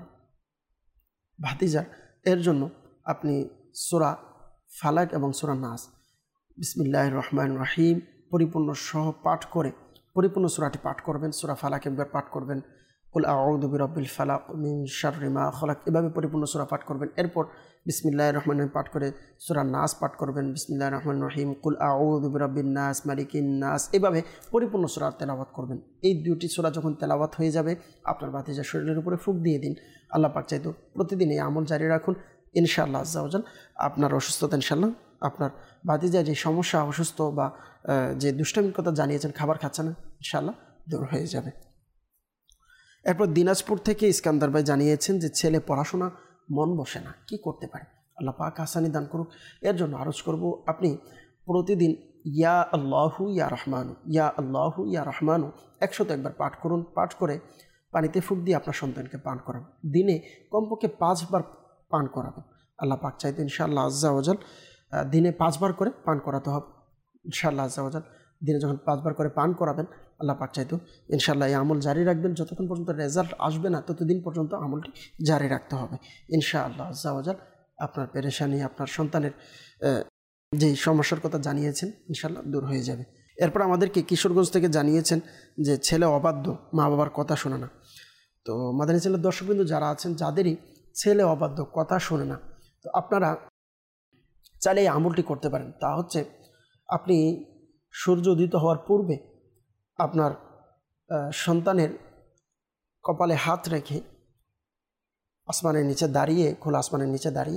ভাতিজার এর জন্য আপনি সূরা ফালাক এবং সূরা নাস বিসমিল্লাহির রহমানির রহিম পরিপূর্ণ সহ পাঠ করে পরিপূর্ণ সূরাটি পাঠ করবেন। সূরা ফালাক একবার পাঠ করবেন, কুল আউযু বিরাব্বিল ফালাক মিন শাররি মা খালাক, এভাবে পরিপূর্ণ সূরা পাঠ করবেন। এরপর বিসমিল্লাহির রহমানির রহিম পাঠ করে সূরা নাস পাঠ করবেন, বিসমিল্লাহির রহমানির রহিম কুল আউযু বিরাব্বিন নাস মালিকিন নাস, এভাবে পরিপূর্ণ সূরা তেলাওয়াত করবেন। এই দুটি সূরা যখন তেলাওয়াত হয়ে যাবে আপনার ভাতিজার শরীরের উপরে ফুঁক দিয়ে দিন। আল্লাহ পাক চাইতো প্রতিদিন এই আমল জারি রাখুন, ইনশাআল্লাহ আজ্জা ওয়া জাল আপনার অসুস্থতা ইনশাআল্লাহ আপনার ভাতিজা যে সমস্যা অসুস্থ বা যে দুষ্টামির কথা জানিয়েছেন খাবার খাচ্ছে না ইনশাআল্লাহ দূর হয়ে যাবে। এরপর দিনাজপুর থেকে ইস্কান্দার ভাই জানিয়েছেন যে ছেলে পড়াশোনা মন বসে না, কি করতে পারে? আল্লাহ পাক আসানি দান করুক। এর জন্য আরজ করব, আপনি প্রতিদিন ইয়া আল্লাহু ইয়া রহমানু, ইয়া আল্লাহু ইয়া রহমানু একশত একবার পাঠ করুন। পাঠ করে পানিতে ফুঁক দিয়ে আপনার সন্তানকে পান করাবেন। দিনে কমপক্ষে পাঁচবার পান করাবেন। আল্লাহ পাক চাইতে ইনশাআল্লাহ আজ্জা ওয়াজাল দিনে পাঁচবার করে পান করাতে হবে ইনশাআল্লাহ আজ্জা ওয়াজাল। দিনে যখন পাঁচবার করে পান করাবেন আল্লাহ পাক চাইতো ইনশাআল্লাহ এই আমল জারি রাখবেন। যতক্ষণ পর্যন্ত রেজাল্ট আসবে না ততদিন পর্যন্ত আমলটি জারি রাখতে হবে ইনশাআল্লাহ আজ্জা ওয়াজাল। আপনার পেরেশানি, আপনার সন্তানের যে সমস্যার কথা জানিয়েছেন ইনশাআল্লাহ দূর হয়ে যাবে। এরপর আমাদেরকে কিশোরগঞ্জ থেকে জানিয়েছেন যে ছেলে অবাধ্য, মা বাবার কথা শোনে না। তো মাদানী ছেলের দর্শকবৃন্দ যারা আছেন, যাদেরই ছেলে অবাধ্য, কথা শোনে না, তো আপনারা চাইলে এই আমলটি করতে পারেন। তা হচ্ছে আপনি সূর্য উদিত হওয়ার পূর্বে আপনার সন্তানের কপালে হাত রেখে আসমানের নিচে দাঁড়িয়ে, খোলা আসমানের নিচে দাঁড়িয়ে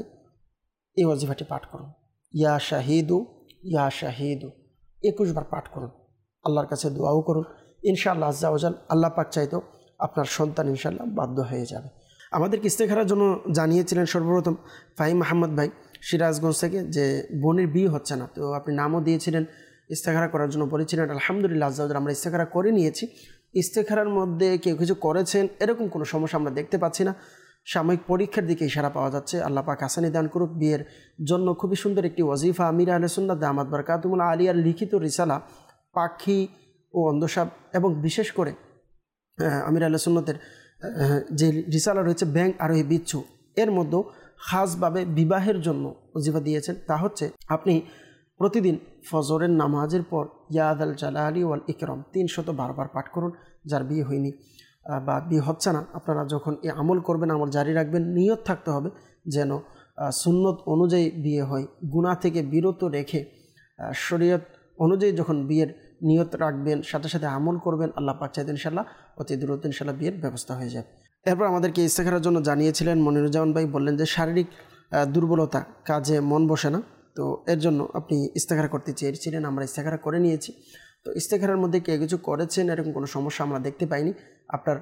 এই ওয়াজিফাটি পাঠ করুন। ইয়া শাহিদু ইয়া শাহিদু একুশ বার পাঠ করুন। আল্লাহর কাছে দোয়াও করুন ইনশাআল্লাহ আজ্জা ওয়াজাল। আল্লাহ পাক চাইতো আপনার সন্তান ইনশাআল্লাহ বাধ্য হয়ে যাবে। আমাদেরকে ইস্তেখারার জন্য জানিয়েছিলেন সর্বপ্রথম ফাহিম আহমদ ভাই সিরাজগঞ্জ থেকে, যে বোনের বিয়ে হচ্ছে না। তো আপনি নামও দিয়েছিলেন, ইস্তেখারা করার জন্য বলেছিলেন। আলহামদুলিল্লাহ আজ্জা ওয়াজাল আমরা ইস্তেখারা করে নিয়েছি। ইস্তেখারার মধ্যে কেউ কিছু করেছেন এরকম কোনো সমস্যা আমরা দেখতে পাচ্ছি না। সাময়িক পরীক্ষার দিকে ইশারা পাওয়া যাচ্ছে। আল্লাহ পাক হাসানি দান করুক। বিয়ের জন্য খুবই সুন্দর একটি ওয়াজিফা আমির আহলে সুন্নাত দামাত বারকাতুহুল আলিয়ার লিখিত রিসালা পাখি ও অন্ধসাপ, এবং বিশেষ করে আমির আহলে সুন্নাতের যে রিসালা রয়েছে ব্যাং আরোহী বিচ্ছু, এর মধ্যেও খাসভাবে বিবাহের জন্য ওয়াজিফা দিয়েছেন। তা হচ্ছে আপনি প্রতিদিন ফজরের নামাজের পর ইয়াদ আল জালালি ওয়াল ইকরাম তিনশত বারবার পাঠ করুন। যার বিয়ে হয়নি বা বিয়ে হচ্ছে না, আপনারা যখন এই আমল করবেন, আমল জারি রাখবেন, নিয়ত থাকতে হবে যেন সুন্নত অনুযায়ী বিয়ে হয়। গুনাহ থেকে বিরত রেখে শরীয়ত অনুযায়ী যখন বিয়ের নিয়ত রাখবেন, সাথে সাথে আমল করবেন, আল্লাহ পাক চাইতেন ইনশাআল্লাহ অতি দ্রুত ইনশাআল্লাহ বিয়ের ব্যবস্থা হয়ে যাবে। এরপর আমাদেরকে ইস্তেখারার জন্য জানিয়েছিলেন মনিরুজ্জামান ভাই, বললেন যে শারীরিক দুর্বলতা, কাজে মন বসে না। তো এর জন্য আপনি ইস্তেখারা করতে চেয়েছিলেন, আমরা ইস্তেখারা করে নিয়েছি। তো ইস্তেখারার মধ্যে কে কিছু করেছেন এরকম কোনো সমস্যা আমরা দেখতে পাইনি। আপনার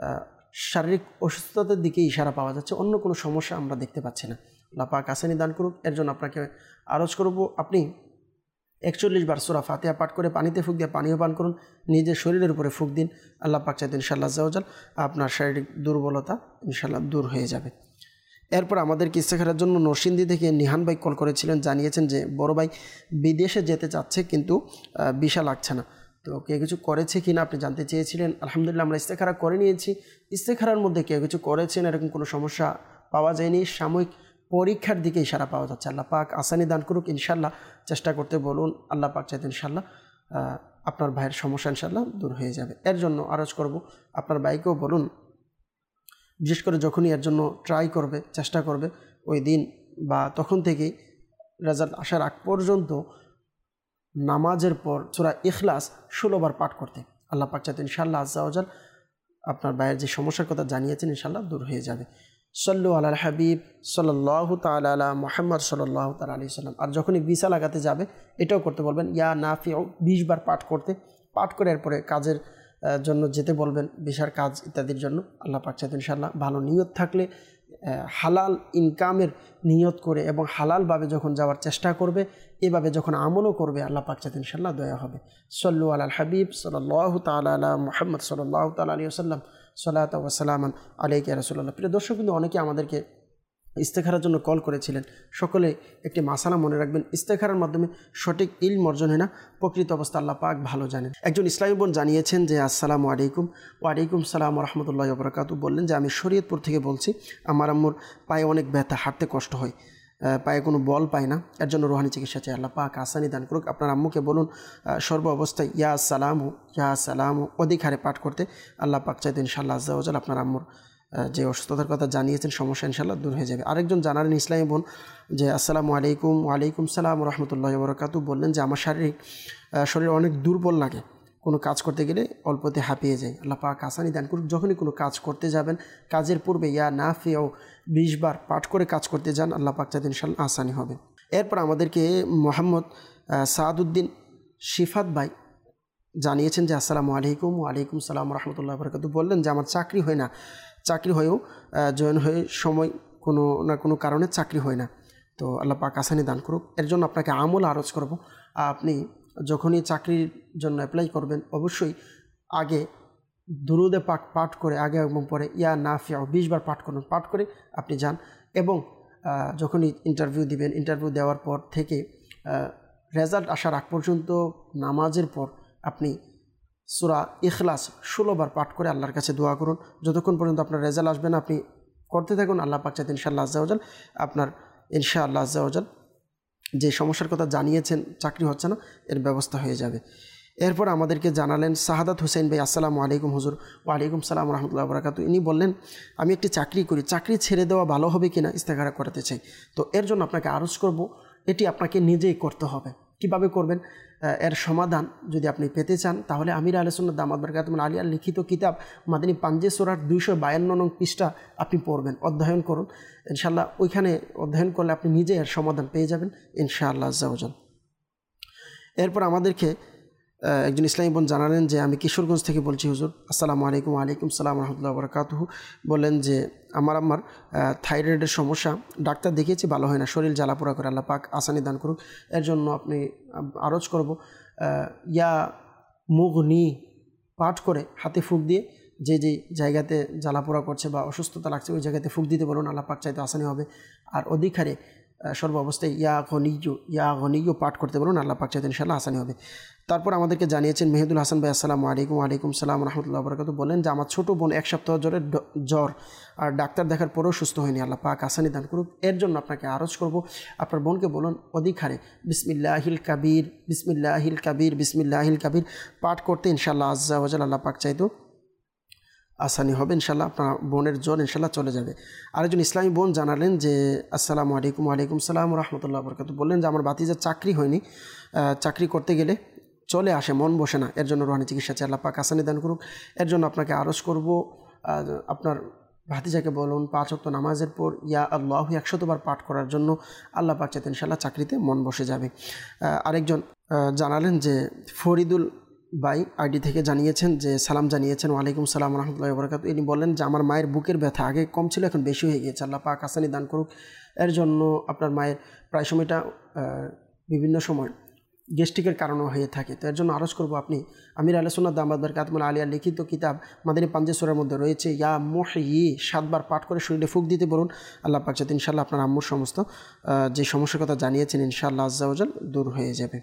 শারীরিক অসুস্থতার দিকে ইশারা পাওয়া যাচ্ছে, অন্য কোনো সমস্যা আমরা দেখতে পাচ্ছি না। আল্লাহ পাক হাসানি দান করুক। এর জন্য আপনাকে আরজ করব, আপনি একচল্লিশ বার সূরা ফাতিহা পাঠ করে পানিতে ফুঁক দিয়ে পানীয় পান করুন। নিজের শরীরের উপরে ফুঁক দিন। আল্লাহ পাক চাইতে ইনশাআল্লাহ আজ্জা ওয়াজাল আপনার শারীরিক দুর্বলতা ইনশাআল্লাহ দূর হয়ে যাবে। এরপর আমাদেরকে ইস্তেখারার জন্য নরসিংদী থেকে নিহান ভাই কল করেছিলেন, জানিয়েছেন যে বড় ভাই বিদেশে যেতে চাচ্ছে কিন্তু ভিসা লাগছে না। তো কে কিছু করেছে কি না আপনি জানতে চেয়েছিলেন। আলহামদুলিল্লাহ আমরা ইস্তেখারা করে নিয়েছি। ইস্তেখারার মধ্যে কে কিছু করেছেন এরকম কোনো সমস্যা পাওয়া যায়নি। সাময়িক পরীক্ষার দিকে ইশারা পাওয়া যাচ্ছে। আল্লাহ পাক আসানি দান করুক ইনশাআল্লাহ। চেষ্টা করতে বলুন, আল্লাহ পাক চাইতে ইনশাআল্লাহ আপনার ভাইয়ের সমস্যা ইনশাআল্লাহ দূর হয়ে যাবে। এর জন্য আরজ করব, আপনার ভাইকেও বলুন, বিশেষ করে যখনই এর জন্য ট্রাই করবে, চেষ্টা করবে, ওই দিন বা তখন থেকেই রেজাল্ট আসার আগ পর্যন্ত নামাজের পর সূরা ইখলাস ষোলোবার পাঠ করতে। আল্লাহ পাক চাইতে ইনশাআল্লাহ আজ্জা ওয়াজাল আপনার ভাইয়ের যে সমস্যার কথা জানিয়েছেন ইনশাআল্লাহ দূর হয়ে যাবে। সল্লু আলাল হাবিব সাল্লাল্লাহু তাআলা আলা মুহাম্মদ সাল্লাল্লাহু তাআলা আলাইহি সাল্লাম। আর যখনই ভিসা লাগাতে যাবে এটাও করতে বলবেন, ইয়া নাফিউ বিশ বার পাঠ করতে। পাঠ করে এরপরে কাজের জন্য যেতে বলবেন, ভিসার কাজ ইত্যাদির জন্য। আল্লাহ পাক চাইতে ইনশাআল্লাহ ভালো নিয়ত থাকলে, হালাল ইনকামের নিয়ত করে এবং হালালভাবে যখন যাওয়ার চেষ্টা করবে, এভাবে যখন আমলও করবে, আল্লাহ পাক চাইতে ইনশাআল্লাহ দয়া হবে। সল্লু আলাল হাবিব সাল্লাল্লাহু তাআলা আলা মুহাম্মদ সাল্লাল্লাহু তাআলা আলাইহি ওয়াসাল্লাম। সালাতু ওয়া সালামান আলাইকা ইয়া রাসূলুল্লাহ। প্রিয় দর্শক কিন্তু অনেকে আমাদেরকে ইস্তেখারার জন্য কল করেছিলেন। সকলে একটি মাসালা মনে রাখবেন, ইস্তেখারার মাধ্যমে সঠিক ইলম অর্জন হয় না, প্রকৃত অবস্থা আল্লাহ পাক ভালো জানেন। একজন ইসলামী বোন জানিয়েছেন যে আসসালামু আলাইকুম। ওয়ালাইকুম সালাম ওয়া রাহমাতুল্লাহি ওয়া বারাকাতুহু। বললেন যে আমি শরীয়তপুর থেকে বলছি, আমার আম্মুর পায়ে অনেক ব্যথা, হাঁটতে কষ্ট হয়, পায়ে কোনো বল পায় না, এর জন্য রুহানি চিকিৎসা চাই। আল্লাহ পাক আসানি দান করুক। আপনার আম্মুকে বলুন সর্ব অবস্থায় ইয়া সালামু ইয়া সালামু অধিক হারে পাঠ করতে। আল্লাহ পাক চাইতে ইনশাআল্লাহ আজ্জা ওয়াজাল আপনার আম্মুর যে অসুস্থতার কথা জানিয়েছেন সমস্যা ইনশাআল্লাহ দূর হয়ে যাবে। আরেকজন জানালেন ইসলামী বোন যে আসসালামু আলাইকুম। ওয়ালাইকুম সালাম ওয়া রাহমাতুল্লাহি ওয়া বারাকাতুহু। বললেন যে আমার শারীরিক শরীর অনেক দুর্বল লাগে, কোনো কাজ করতে গেলে অল্পতে হাঁপিয়ে যায়। আল্লাহ পাক আসানি দান করুক। যখনই কোনো কাজ করতে যাবেন, কাজের পূর্বে ইয়া নাফিউ বিশ বার পাঠ করে কাজ করতে যান, আল্লাহ পাক চাইতে ইনশাআল্লাহ আসানি হবে। এরপর আমাদেরকে মোহাম্মদ সাদউদ্দিন শিফাত ভাই জানিয়েছেন যে আসসালামু আলাইকুম। ওয়ালাইকুম সালাম ওয়া রাহমাতুল্লাহি ওয়া বারাকাতুহু। বললেন যে আমার চাকরি হয় না, চাকরি হয়েও জয়েন হয়ে সময় কোনো না কোনো কারণে চাকরি হয় না। তো আল্লাহ পাক আসানি দান করুক। এর জন্য আপনাকে আমল আরজ করব, আপনি যখনই চাকরির জন্য অ্যাপ্লাই করবেন অবশ্যই আগে দুরুদে পাঠ পাঠ করে আগে এবং পরে ইয়া নাফিয়া বিশ বার পাঠ করুন, পাঠ করে আপনি যান। এবং যখনই ইন্টারভিউ দিবেন, ইন্টারভিউ দেওয়ার পর থেকে রেজাল্ট আসার আগ পর্যন্ত নামাজের পর আপনি সূরা ইখলাস ষোলো বার পাঠ করে আল্লাহর কাছে দোয়া করুন। যতক্ষণ পর্যন্ত আপনার রেজাল্ট আসবে না আপনি করতে থাকুন। আল্লাহ পাক চাইতে ইনশাআল্লাহ আজ্জা ওয়াজাল আপনার ইনশাআল্লাহ আজ্জা ওয়াজাল যে সমস্যার কথা জানিয়েছেন চাকরি হচ্ছে না এর ব্যবস্থা হয়ে যাবে। এরপর আমাদেরকে জানালেন শাহাদাত হোসেন ভাই, আসসালামু আলাইকুম হুজুর। ওয়ালাইকুম সালাম রহমতুল্লাহ বরাকাতু। ইনি বললেন আমি একটি চাকরি করি, চাকরি ছেড়ে দেওয়া ভালো হবে কিনা ইস্তেখারা করাতে চাই। তো এর জন্য আপনাকে আরজ করব, এটি আপনাকে নিজেই করতে হবে। কিভাবে করবেন এর সমাধান যদি আপনি পেতে চান তাহলে আমির আহলে সুন্নাত দামাত বারাকাতুহুম আলিয়ার লিখিত কিতাব মাদানী পাঞ্জে সূরার দুইশো বায়ান্ন নং পৃষ্ঠা আপনি পড়বেন, অধ্যয়ন করুন। ইনশাআল্লাহ ওইখানে অধ্যয়ন করলে আপনি নিজে এর সমাধান পেয়ে যাবেন ইনশাআল্লাহ আজ্জা ওয়াজাল। এরপর আমাদেরকে একজন ইসলামী বোন জানালেন যে আমি কিশোরগঞ্জ থেকে বলছি হুজুর। আসসালামু আলাইকুম। ওয়ালাইকুম সালাম রহমতুল্লাহ বরকাতুহু। বললেন যে আমার আমার থাইরয়েডের সমস্যা, ডাক্তার দেখিয়েছি ভালো হয় না, শরীর জ্বালাপোড়া করে, আল্লাহ পাক আসানি দান করুক। এর জন্য আপনি আরজ করব ইয়া মুগনি পাঠ করে হাতে ফুঁক দিয়ে যে যে জায়গাতে জ্বালাপোড়া করছে বা অসুস্থতা লাগছে ওই জায়গাতে ফুঁক দিতে বলুন, আল্লাহ পাক চাইতে আসানি হবে। আর অধিক হারে সর্ব অবস্থায় ইয়া গনিয়ু ইয়া গনিয়ু পাঠ করতে বলুন, আল্লাহ পাক চাইতে ইনশাআল্লাহ আসানি হবে। তারপর আমাদেরকে জানিয়েছেন মেহেদুল হাসান ভাই, আসসালামু আলাইকুম। ওয়ালাইকুম সালাম রহমতুল্লাহ বরকাতুহু। বলেন যে আমার ছোটো বোন এক সপ্তাহ জ্বরের জ্বর আর ডাক্তার দেখার পরেও সুস্থ হয়নি, আল্লাহ পাক আসানি দান করুক। এর জন্য আপনাকে আরজ করব, আপনার বোনকে বলুন অধিক হারে বিসমিল্লাহিল কাবীর বিসমিল্লাহিল কাবীর বিসমিল্লাহিল কাবীর পাঠ করতে ইনশাআল্লাহ আজ্জা ওয়াজাল আল্লাহ পাক চাইতো আসানি হবে ইনশাআল্লাহ, আপনার বোনের জ্বর ইনশাআল্লাহ চলে যাবে। আরেকজন ইসলামী বোন জানালেন যে আসসালামু আলাইকুম। ওয়ালাইকুম সালাম রহমতুল্লাহ বরকাতুহু। বললেন যে আমার ভাতিজার চাকরি হয়নি, চাকরি করতে গেলে চলে আসে, মন বসে না, এর জন্য রুহানি চিকিৎসা চাই, আল্লাহ পাক আসানি দান করুক। এর জন্য আপনাকে আরজ করব, আপনার ভাতিজাকে বলুন পাঁচ ওয়াক্ত নামাজের পর ইয়া আল্লাহু একশতবার পাঠ করার জন্য, আল্লাহ পাক চাইতে ইনশাআল্লাহ চাকরিতে মন বসে যাবে। আরেকজন জানালেন যে ফরিদুল ভাই আইডি থেকে জানিয়েছেন যে সালাম জানিয়েছেন, ওয়ালাইকুম সালাম রহমতুল্লাহি বরকাতুহু। ইনি বললেন যে আমার মায়ের বুকের ব্যথা আগে কম ছিল এখন বেশি হয়ে গিয়েছে, আল্লাহ পাক আসানি দান করুক। এর জন্য আপনার মায়ের প্রায় সময়টা বিভিন্ন সময় গ্যাস্ট্রিকের কারণে হয়ে থাকে। তো এর জন্য আরজ করব আপনি আমির আহলে সুন্নাত দামাত বারাকাতুহুম আলিয়ার লিখিত কিতাব মাদানী পাঞ্জে সূরার মধ্যে রয়েছে ইয়া মুহয়ি সাতবার পাঠ করে শরীরে ফুঁক দিতে বলুন, আল্লাহ পাক চাইতে ইনশাআল্লাহ আপনার আম্মুর সমস্ত যে সমস্যার কথা জানিয়েছেন ইনশাআল্লাহ আজ্জা ওয়াজাল দূর হয়ে যাবে।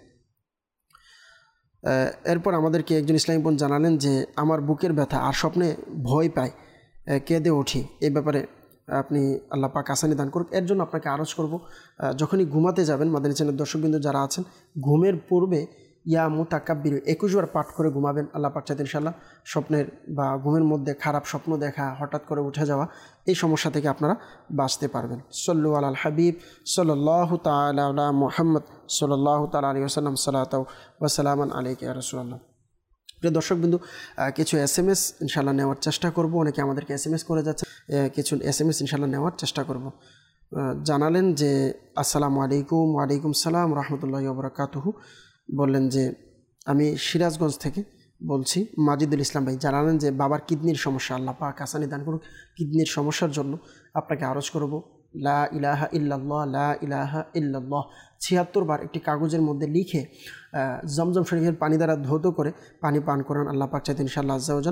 এরপর আমাদেরকে একজন ইসলামী বোন জানালেন যে আমার বুকের ব্যথা আর স্বপ্নে ভয় পায়, কেঁদে উঠি, এই ব্যাপারে আপনি আল্লাহ পাক আসানি দান করুক। এর জন্য আপনাকে আরজ করব, যখনই ঘুমাতে যাবেন মাদানী চ্যানেলের দর্শকবৃন্দ যারা আছেন, ঘুমের পূর্বে ইয়া মুতাকাব্বির একুশ বার পাঠ করে ঘুমাবেন, আল্লাহ পাক চাইতে ইনশাআল্লাহ স্বপ্নের বা ঘুমের মধ্যে খারাপ স্বপ্ন দেখা, হঠাৎ করে উঠে যাওয়া, এই সমস্যা থেকে আপনারা বাঁচতে পারবেন। সল্লু আলাল হাবিব সাল্লাল্লাহু তাআলা আলা মুহাম্মদ সাল্লাল্লাহু তাআলা আলাইহি ওয়াসাল্লাম সালাতাও ওয়া সালামান আলাইকা ইয়া রাসূলুল্লাহ। প্রিয় দর্শকবিন্দু, কিছু এস এম এস ইনশাআল্লাহ নেওয়ার চেষ্টা করব। অনেকে আমাদেরকে এস এম এস করে যাচ্ছে, কিছু এস এম এস ইনশাআল্লাহ নেওয়ার চেষ্টা করব। জানালেন যে আসসালামু আলাইকুম। ওয়ালাইকুম সালাম রহমতুল্লাহি ওয়া বারাকাতুহু। বললেন যে আমি সিরাজগঞ্জ থেকে বলছি, মাজিদুল ইসলাম ভাই জানালেন যে বাবার কিডনির সমস্যা, আল্লাহ পাক আসানি দান করুক। কিডনির সমস্যার জন্য আপনাকে আরজ করব লা ইলাহা ইল্লাল্লাহ লা ইলাহা ইল্লাল্লাহ ছিয়াত্তর বার একটি কাগজের মধ্যে লিখে জমজম শরীফের পানি দ্বারা ধৌত করে পানি পান করেন, আল্লাহ পাক চাইতে ইনশাআল্লাহ আজ্জা ওয়াজাল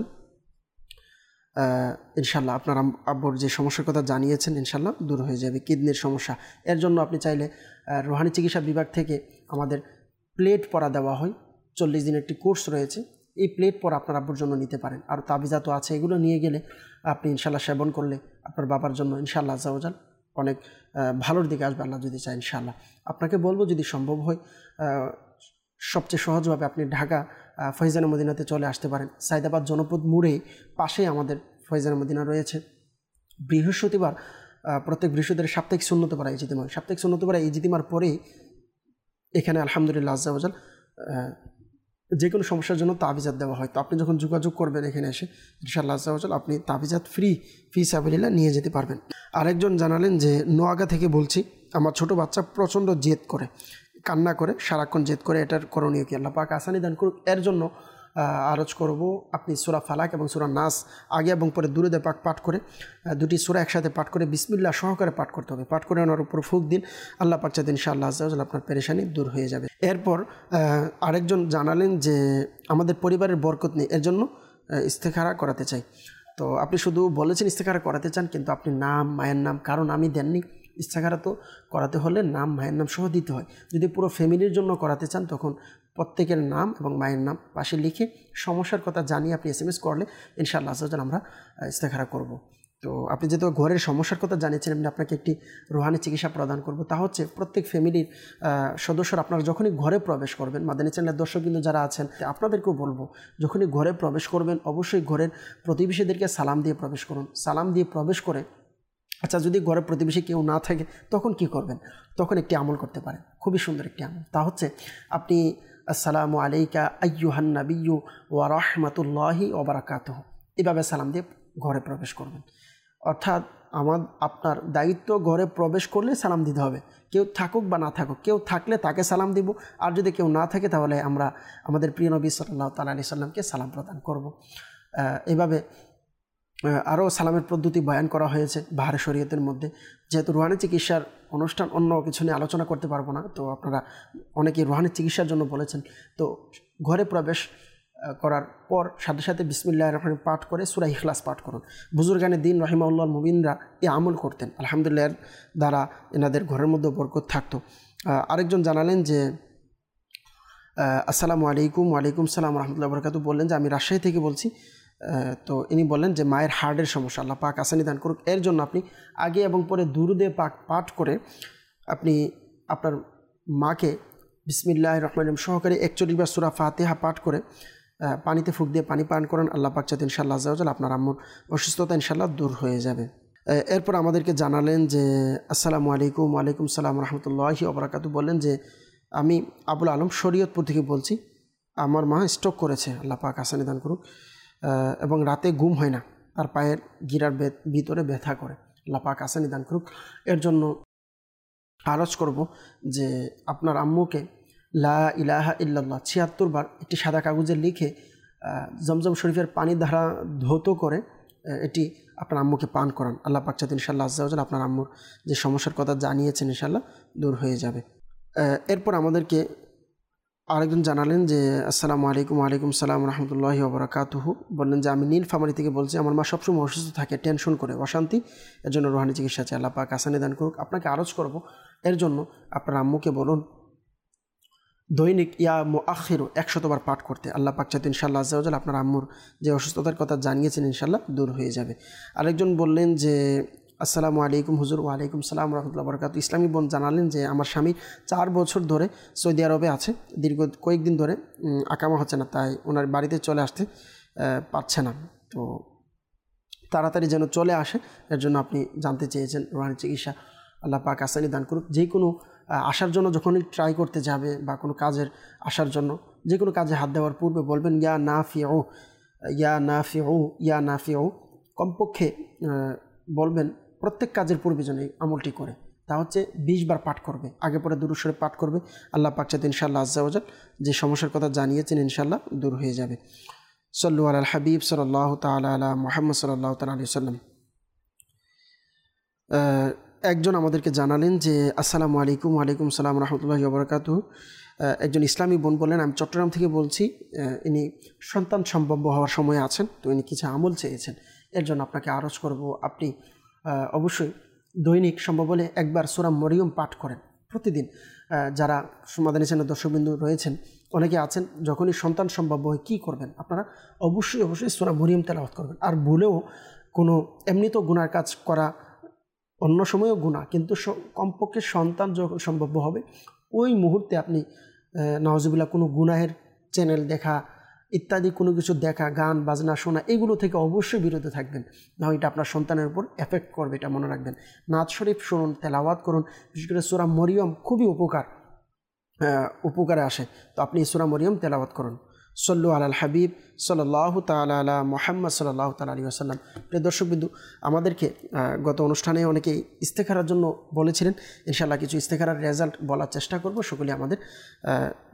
ইনশাআল্লাহ আপনার আব্বুর যে সমস্যার কথা জানিয়েছেন ইনশাআল্লাহ দূর হয়ে যাবে কিডনির সমস্যা। এর জন্য আপনি চাইলে রুহানি চিকিৎসা বিভাগ থেকে আমাদের প্লেট পরা দেওয়া হয়, চল্লিশ দিনের একটি কোর্স রয়েছে, এই প্লেট পরা আপনার আব্বুর জন্য নিতে পারেন। আর তাবিজা তো আছে, এগুলো নিয়ে গেলে আপনি ইনশাআল্লাহ সেবন করলে আপনার বাবার জন্য ইনশাআল্লাহ আজ্জা ওয়াজাল অনেক ভালোর দিকে আসবে, আল্লাহ যদি চায় ইনশাআল্লাহ। আপনাকে বলবো যদি সম্ভব হয় সবচেয়ে সহজভাবে আপনি ঢাকা ফয়জানে মদিনাতে চলে আসতে পারেন। সাইদাবাদ জনপদ মোড়ে পাশেই আমাদের ফয়জানে মদিনা রয়েছে। বৃহস্পতিবার প্রত্যেক বৃহস্পতিবার সাপ্তাহিক সুন্নত পড়া ইজতিমা হয়, সাপ্তাহিক সুন্নত পড়া ইজতিমার পরেই এখানে আলহামদুলিল্লাহ আজ্জা ওয়াজাল যে কোনো সমস্যার জন্য তাবিজাত দেওয়া হয়। তো আপনি যখন যোগাযোগ করবেন এখানে এসে ইনশাআল্লাহ আজ্জা ওয়াজাল আপনি তাবিজাত ফ্রি ফি সাবিলিল্লাহ নিয়ে যেতে পারবেন। আরেকজন জানালেন যে নোয়াগা থেকে বলছি, আমার ছোট বাচ্চা প্রচণ্ড জেদ করে, কান্না করে, সারাক্ষণ জেদ করে, এটার করণীয় কি? আল্লাহ পাক আসানি দান করুক। এর জন্য আরজ করব আপনি সূরা ফালাক এবং সূরা নাস আগে এবং পরে দুরুদে পাক পাঠ করে দুটি সূরা একসাথে পাঠ করে বিসমিল্লাহ সহকারে পাঠ করতে হবে। পাঠ করে ওনার উপর ফুঁক দিন, আল্লাহ পাক চাইতে ইনশাআল্লাহ আজ্জা ওয়া জাল্লা আপনার পেরেশানি দূর হয়ে যাবে। এরপর আরেকজন জানালেন যে আমাদের পরিবারের বরকত নেই, এর জন্য ইস্তেখারা করাতে চাই। তো আপনি শুধু বলেছেন ইস্তেখারা করাতে চান, কিন্তু আপনি নাম, মায়ের নাম, কারো নামই দেননি। ইস্তেখারা তো করাতে হলে নাম, মায়ের নাম সহ দিতে হয়। যদি পুরো ফ্যামিলির জন্য করাতে চান তখন প্রত্যেকের নাম এবং মায়ের নাম পাশে লিখে সমস্যার কথা জানিয়ে আপনি এস এম এস করলে ইনশাআল্লাহ আজ্জাল আমরা ইস্তেখারা করব। তো আপনি যেহেতু ঘরের সমস্যার কথা জানিয়েছেন, আমি আপনাকে একটি রুহানি চিকিৎসা প্রদান করব। তা হচ্ছে প্রত্যেক ফ্যামিলির সদস্যরা আপনারা যখনই ঘরে প্রবেশ করবেন, মাদানী চ্যানেলের দর্শক কিন্তু যারা আছেন আপনাদেরকেও বলবো, যখনই ঘরে প্রবেশ করবেন অবশ্যই ঘরের প্রতিবেশীদেরকে সালাম দিয়ে প্রবেশ করুন। সালাম দিয়ে প্রবেশ করে আচ্ছা যদি ঘরে প্রতিবেশী কেউ না থাকে তখন কি করবেন? তখন একটি আমল করতে পারেন, খুবই সুন্দর একটি আমল। তা হচ্ছে আপনি আসসালামু আলাইকা আইয়ুহান নাবিয়্যু ওয়া রাহমাতুল্লাহি ওয়া বারাকাতুহু এভাবে সালাম দিয়ে ঘরে প্রবেশ করবেন। অর্থাৎ আমার আপনার দায়িত্ব ঘরে প্রবেশ করলে সালাম দিতে হবে, কেউ থাকুক বা না থাকুক। কেউ থাকলে তাকে সালাম দিব, আর যদি কেউ না থাকে তাহলে আমরা আমাদের প্রিয় নবী সাল্লাল্লাহু তাআলা আলাইহি সাল্লামকে সালাম প্রদান করব। এভাবে আরও সালামের পদ্ধতি বয়ান করা হয়েছে বাহারে শরীয়তের মধ্যে। যেহেতু রুহানি চিকিৎসার অনুষ্ঠান, অন্য কিছু নিয়ে আলোচনা করতে পারবো না, তো আপনারা অনেকেই রুহানি চিকিৎসার জন্য বলেছেন। তো ঘরে প্রবেশ করার পর সাথে সাথে বিসমিল্লাহির রহমানির রহিম পাঠ করে সূরা ইখলাস পাঠ করুন। বুজুর্গানে দিন রাহিমাহুল্লাহ মুবিনরা এই আমল করতেন, আলহামদুলিল্লাহ দ্বারা এনাদের ঘরের মধ্যে বরকত থাকতো। আরেকজন জানালেন যে আসসালামু আলাইকুম। ওয়ালাইকুম সালাম রহমতুল্লাহ বরকাতুহু। বললেন যে আমি রাজশাহী থেকে বলছি। তো ইনি বললেন যে মায়ের হার্টের সমস্যা, আল্লাহ পাক আসানি দান করুক। এর জন্য আপনি আগে এবং পরে দুরুদে পাক পাঠ করে আপনি আপনার মাকে বিসমিল্লাহির রহমানির রহিম সহকারে একচল্লিশ বার সূরা ফাতিহা পাঠ করে পানিতে ফুঁক দিয়ে পানি পান করেন। আল্লাহ পাক চাইতে ইনশাআল্লাহ আজ্জা ওয়া জাল্লা আপনার আম্মুর অসুস্থতা ইনশাআল্লাহ দূর হয়ে যাবে। এরপর আমাদেরকে জানালেন যে আসসালামু আলাইকুম। ওয়ালাইকুম সালাম রহমতুল্লাহি ওয়া বারাকাতুহু। বললেন যে আমি আবুল আলম শরীয়তপুর থেকে বলছি। আমার মা স্ট্রোক করেছে, আল্লাহ পাক আসানি দান করুক, এবং রাতে ঘুম হয় না, তার পায়ের গিরার ভিতরে ব্যথা করে, আল্লাহ পাক আসানি দান করুক। এর জন্য আরজ করব যে আপনার আম্মুকে লা ইলাহা ইল্লাল্লাহ ছিয়াত্তর বার একটি সাদা কাগজে লিখে জমজম শরীফের পানি দ্বারা ধৌত করে এটি আপনার আম্মুকে পান করান। আল্লাহ পাক চাইতে ইনশাআল্লাহ আজ্জা ওয়া জাল্লা আপনার আম্মুর যে সমস্যার কথা জানিয়েছেন ইনশাআল্লাহ দূর হয়ে যাবে। এরপর আমাদেরকে আরেকজন জানালেন যে আসসালামু আলাইকুম। ওয়ালাইকুম সালাম রহমতুল্লাহি ওয়া বারাকাতুহু। বললেন যে আমি নীলফামারী থেকে বলছি। আমার মা সবসময় অসুস্থ থাকে, টেনশন করে, অশান্তি, এর জন্য রুহানি চিকিৎসা চাই, আল্লাহ পাক আসানি দান করুক। আপনাকে আরজ করব, এর জন্য আপনার আম্মুকে বলুন দৈনিক ইয়া মুআখিরু একশতবার পাঠ করতে। আল্লাহ পাক চাইতে ইনশাআল্লাহ আজ্জা ওয়া জাল্লা আপনার আম্মুর যে অসুস্থতার কথা জানিয়েছেন ইনশাআল্লাহ দূর হয়ে যাবে। আরেকজন বললেন যে আসসালামু আলাইকুম হুজুর। ওয়ালাইকুম সালাম রহমতুল্লাহ বরকাতুহু। ইসলামী বোন জানালেন যে আমার স্বামী চার বছর ধরে সৌদি আরবে আছে, দীর্ঘ কয়েকদিন ধরে আকামা হচ্ছে না, তাই ওনার বাড়িতে চলে আসতে পারছে না। তো তাড়াতাড়ি যেন চলে আসে, এর জন্য আপনি জানতে চেয়েছেন রুহানি চিকিৎসা। আল্লাহ পাক আসানি দান করুক। যে কোনো আসার জন্য যখনই ট্রাই করতে যাবে বা কোনো কাজের আসার জন্য, যে কোনো কাজে হাত দেওয়ার পূর্বে বলবেন ইয়া নাফিউ, ইয়া নাফিউ, ইয়া নাফিউ। কমপক্ষে বলবেন প্রত্যেক কাজের পূর্বে যেন এই আমলটি করে। তা হচ্ছে বিশ বার পাঠ করবে, আগে পরে দুরূদ শরীফ পাঠ করবে। আল্লাহ পাক চাইতে ইনশাআল্লাহ আজ্জা ওয়া জাল্লা যে সমস্যার কথা জানিয়েছেন ইনশাআল্লাহ দূর হয়ে যাবে। সাল্লু আলাল হাবিব সাল্লাল্লাহু তাআলা আলা মুহাম্মদ সাল্লাল্লাহু তাআলা আলাইহি ওয়াসাল্লাম। একজন আমাদেরকে জানালেন যে আসসালামু আলাইকুম। ওয়ালাইকুম সালাম রহমতুল্লাহি ওয়া বারাকাতুহু। একজন ইসলামী বোন বললেন আমি চট্টগ্রাম থেকে বলছি। ইনি সন্তান সম্ভব হওয়ার সময় আছেন, তো ইনি কিছু আমল চেয়েছেন। এর জন্য আপনাকে আরজ করব, আপনি অবশ্যই দৈনিক সম্ভব হলে একবার সূরা মরিয়ম পাঠ করেন প্রতিদিন। যারা মাদানী চ্যানেলের দর্শকবৃন্দ রয়েছেন, অনেকে আছেন যখনই সন্তান সম্ভব হয় কী করবেন, আপনারা অবশ্যই অবশ্যই সূরা মরিয়ম তেলাওয়াত করবেন। আর ভুলেও কোনো এমনি তো গুনার কাজ করা, অন্য সময়ও গুনাহ, কিন্তু কমপক্ষে সন্তান যখন সম্ভব হবে ওই মুহূর্তে আপনি নাউজুবিল্লাহ কোনো গুনাহের চ্যানেল দেখা ইত্যাদি কোনো কিছু দেখা, গান বাজনা শোনা, এগুলো থেকে অবশ্যই বিরত থাকবেন, না এটা আপনার সন্তানের উপর এফেক্ট করবে, এটা মনে রাখবেন। নাত শরীফ শুনুন, তেলাওয়াত করুন, বিশেষ করে সূরা মরিয়ম খুবই উপকার উপকারে আসে, তো আপনি সূরা মরিয়ম তেলাওয়াত করুন। সল্লু আলাল হাবিব সাল্লাল্লাহু তাআলা আলা মুহাম্মদ সাল্লাল্লাহু তাআলা আলাইহি ওয়াসাল্লাম। প্রিয় দর্শকবিন্দু, আমাদেরকে গত অনুষ্ঠানে অনেকেই ইস্তেখারার জন্য বলেছিলেন, ইনশাআল্লাহ কিছু ইস্তেখারার রেজাল্ট বলার চেষ্টা করব। সকলে আমাদের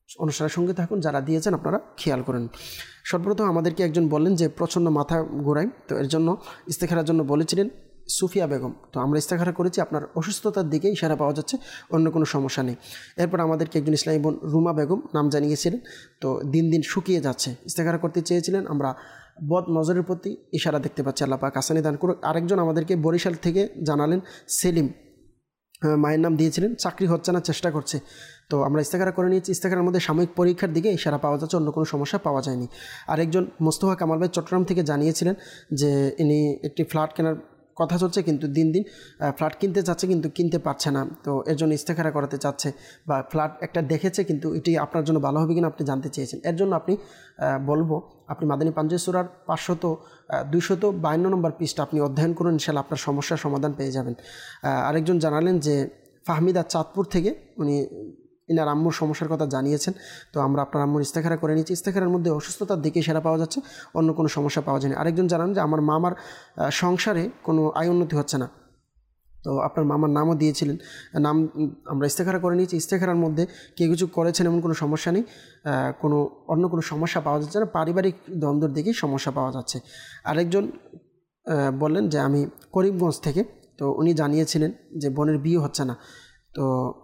অনুষ্ঠানের সঙ্গে থাকুন, যারা দিয়েছেন আপনারা খেয়াল করেন। সর্বপ্রথম আমাদেরকে একজন বললেন যে প্রচণ্ড মাথা ঘোরায়, তো এর জন্য ইস্তেখারার জন্য বলেছিলেন সুফিয়া বেগম। তো আমরা ইস্তেখারা করেছি, আপনার অসুস্থতার দিকে ইশারা পাওয়া যাচ্ছে, অন্য কোনো সমস্যা নেই। এরপর আমাদেরকে একজন ইসলামী বোন রুমা বেগম নাম জানিয়েছিলেন, তো দিন দিন শুকিয়ে যাচ্ছে, ইস্তেখারা করতে চেয়েছিলেন, আমরা বদ নজরের প্রতি ইশারা দেখতে পাচ্ছি, আল্লাহ পাক আসানি দান করুক। আরেকজন আমাদেরকে বরিশাল থেকে জানালেন সেলিম, মায়ের নাম দিয়েছিলেন, চাকরি হচ্ছে না, চেষ্টা করছে। তো আমরা ইস্তেখারা করে নিয়েছি, ইস্তেখারার মধ্যে সাময়িক পরীক্ষার দিকে ইশারা পাওয়া যাচ্ছে, অন্য কোনো সমস্যা পাওয়া যায়নি। আরেকজন মোস্তফা কামাল ভাই চট্টগ্রাম থেকে জানিয়েছিলেন যে ইনি একটি ফ্ল্যাট কেনার কথা চলছে, কিন্তু দিন দিন ফ্ল্যাট কিনতে চাচ্ছে কিন্তু কিনতে পারছে না, তো এর জন্য ইস্তেখারা করাতে চাচ্ছে, বা ফ্ল্যাট একটা দেখেছে কিন্তু এটি আপনার জন্য ভালো হবে কিনা আপনি জানতে চেয়েছেন। এর জন্য আপনি বলবো আপনি মাদানী পাঞ্জেরি সূরার পাঁচশত দুইশত বায়ান্ন নম্বর পৃষ্ঠা আপনি অধ্যয়ন করুন, ইনশাআল্লাহ আপনার সমস্যার সমাধান পেয়ে যাবেন। আরেকজন জানালেন যে ফাহমিদা চাঁদপুর থেকে, উনি ইনার আম্মুর সমস্যার কথা জানিয়েছেন, তো আমরা আপনার আম্মুর ইস্তেখারা করে নিয়েছি। ইস্তেখারার মধ্যে অসুস্থতার দিকে সেরা পাওয়া যাচ্ছে, অন্য কোনো সমস্যা পাওয়া যায়নি। আরেকজন জানান যে আমার মামার সংসারে কোনো আয় উন্নতি হচ্ছে না, তো আপনার মামার নামও দিয়েছিলেন, নাম আমরা ইস্তেখারা করে নিয়েছি। ইস্তেখারার মধ্যে কেউ কিছু করেছেন এমন কোনো সমস্যা নেই, কোনো অন্য কোনো সমস্যা পাওয়া যাচ্ছে না, পারিবারিক দ্বন্দ্বের দিকেই সমস্যা পাওয়া যাচ্ছে। আরেকজন বললেন যে আমি করিমগঞ্জ থেকে, তো উনি জানিয়েছিলেন যে বোনের বিয়ে হচ্ছে না, তো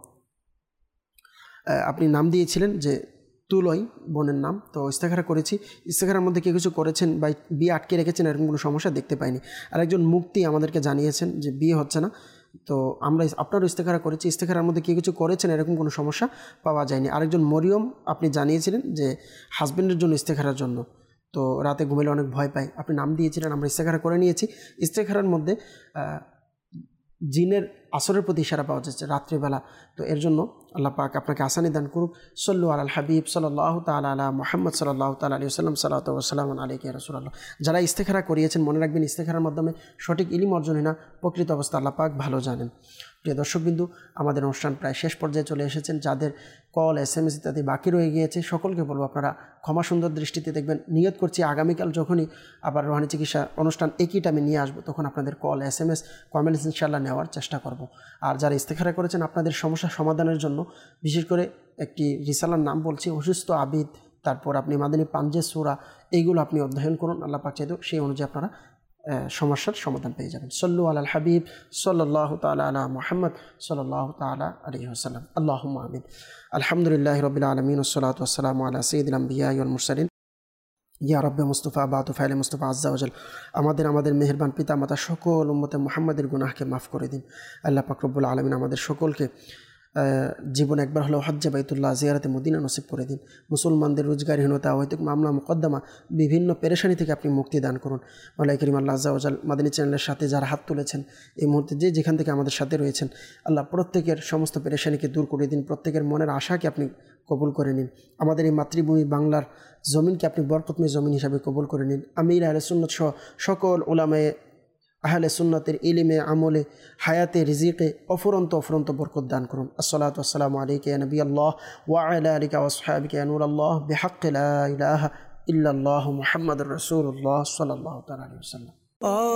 আপনি নাম দিয়েছিলেন যে তুলই বোনের নাম, তো ইস্তেখারা করেছি। ইস্তেখারার মধ্যে কেউ কিছু করেছেন বা বিয়ে আটকে রেখেছেন এরকম কোনো সমস্যা দেখতে পাইনি। আরেকজন মুক্তি আমাদেরকে জানিয়েছেন যে বিয়ে হচ্ছে না, তো আমরা আপনারও ইস্তেখারা করেছি, ইস্তেখারার মধ্যে কেউ কিছু করেছেন এরকম কোনো সমস্যা পাওয়া যায়নি। আরেকজন মরিয়ম আপনি জানিয়েছিলেন যে হাজব্যান্ডের জন্য ইস্তেখারার জন্য, তো রাতে ঘুমেলে অনেক ভয় পাই, আপনি নাম দিয়েছিলেন, আমরা ইস্তেখারা করে নিয়েছি। ইস্তেখারার মধ্যে জিনের আসরের প্রতি ইশারা পাওয়া যাচ্ছে রাত্রিবেলা, তো এর জন্য আল্লাহ পাক আপনাকে আসানি দান করুক। সল্লু আলাল হাবিব সাল্লাল্লাহু তাআলা আলা মুহাম্মদ সাল্লাল্লাহু তাআলা আলাইহি ওয়াসাল্লাম, সালাতু ওয়া সালামু আলাইকা ইয়া রাসূলুল্লাহ। যারা ইস্তেখারা করিয়েছেন মনে রাখবেন ইস্তেখারার মাধ্যমে সঠিক ইলম অর্জনই না, প্রকৃত অবস্থা আল্লাহ পাক ভালো জানেন। প্রিয় দর্শকবিন্দু, আমাদের অনুষ্ঠান প্রায় শেষ পর্যায়ে চলে এসেছেন। যাদের কল এস এম এস ইত্যাদি বাকি রয়ে গিয়েছে সকলকে বলবো আপনারা ক্ষমা সুন্দর দৃষ্টিতে দেখবেন। নিয়ত করছি আগামীকাল যখনই আবার রোহানি চিকিৎসা অনুষ্ঠান একই টাইমে নিয়ে আসবো, তখন আপনাদের call S M S comments ইনশাআল্লাহ নেওয়ার চেষ্টা করব। আর যারা ইস্তেখারা করেছেন আপনাদের সমস্যা সমাধানের জন্য বিশেষ করে একটি রিসালার নাম বলছি, অসুস্থ আবিদ, তারপর আপনি মাদানী পাঞ্জেরি সূরা, এইগুলো আপনি অধ্যয়ন করুন, আল্লাহ পাক চাইতো সেই অনুযায়ী আপনারা সমস্যার সমাধান পেয়ে যাবেন। সল্লু আলাল হাবিব সাল্লাল্লাহু তাআলা আলা মুহাম্মদ সাল্লাল্লাহু তাআলা আলাইহি ওয়াসাল্লাম। আল্লাহুম্মা আমিন। আলহামদুলিল্লাহি রাব্বিল আলামিন ওয়াসসালাতু ওয়াসসালামু আলা সাইয়্যিদিল আমবিয়া ওয়াল মুরসালিন। ইয়া রাব্বে মুস্তাফা বাতু ফাইলে মুস্তাফা আজ্জা ওয়াজাল, আমাদের আমাদের মেহেরবান পিতা মাতা সকল উম্মতে মুহাম্মাদের গুনাহকে মাফ করে দিন। আল্লাহ পাক রব্বুল আলামিন আমাদের সকলকে জীবন একবার হলেও হজ্জে বাইতুল্লাহ জিয়ারতে মদিনা নসিব করে দিন। মুসলমানদের রোজগারহীনতা, হয়তো মামলা মোকদ্দমা, বিভিন্ন পেরেশানি থেকে আপনি মুক্তি দান করুন। মাওলাই করিম আল্লাহ আজ্জা ওয়াজাল মাদানী চ্যানেলের সাথে যারা হাত তুলেছেন এই মুহূর্তে, যে যেখান থেকে আমাদের সাথে রয়েছেন, আল্লাহ প্রত্যেকের সমস্ত পেরেশানিকে দূর করে দিন, প্রত্যেকের মনের আশাকে আপনি কবুল করে নিন। আমাদের এই মাতৃভূমি বাংলার জমিনকে আপনি বরকতময় জমিন হিসাবে কবুল করে নিন। আমির আহলে সুন্নাত সহ সকল উলামায়ে আহলে সুন্নাতের ইলমে, আমলে, হায়াতে, রিজিকে অফুরন্ত অফুরন্ত বরকত দান করুন। আসসালাতু ওয়াসসালামু আলাইকা ইয়া নবী আল্লাহ ওয়া আলা আলিকা ওয়া আসহাবিকা ইয়া নূর আল্লাহ বিহাক্কি লা ইলাহা ইল্লাল্লাহু মুহাম্মাদুর রাসূলুল্লাহ সাল্লাল্লাহু তাআলা আলাইহি ওয়াসাল্লাম।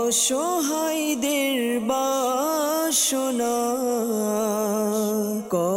অসহায়দের বাসনা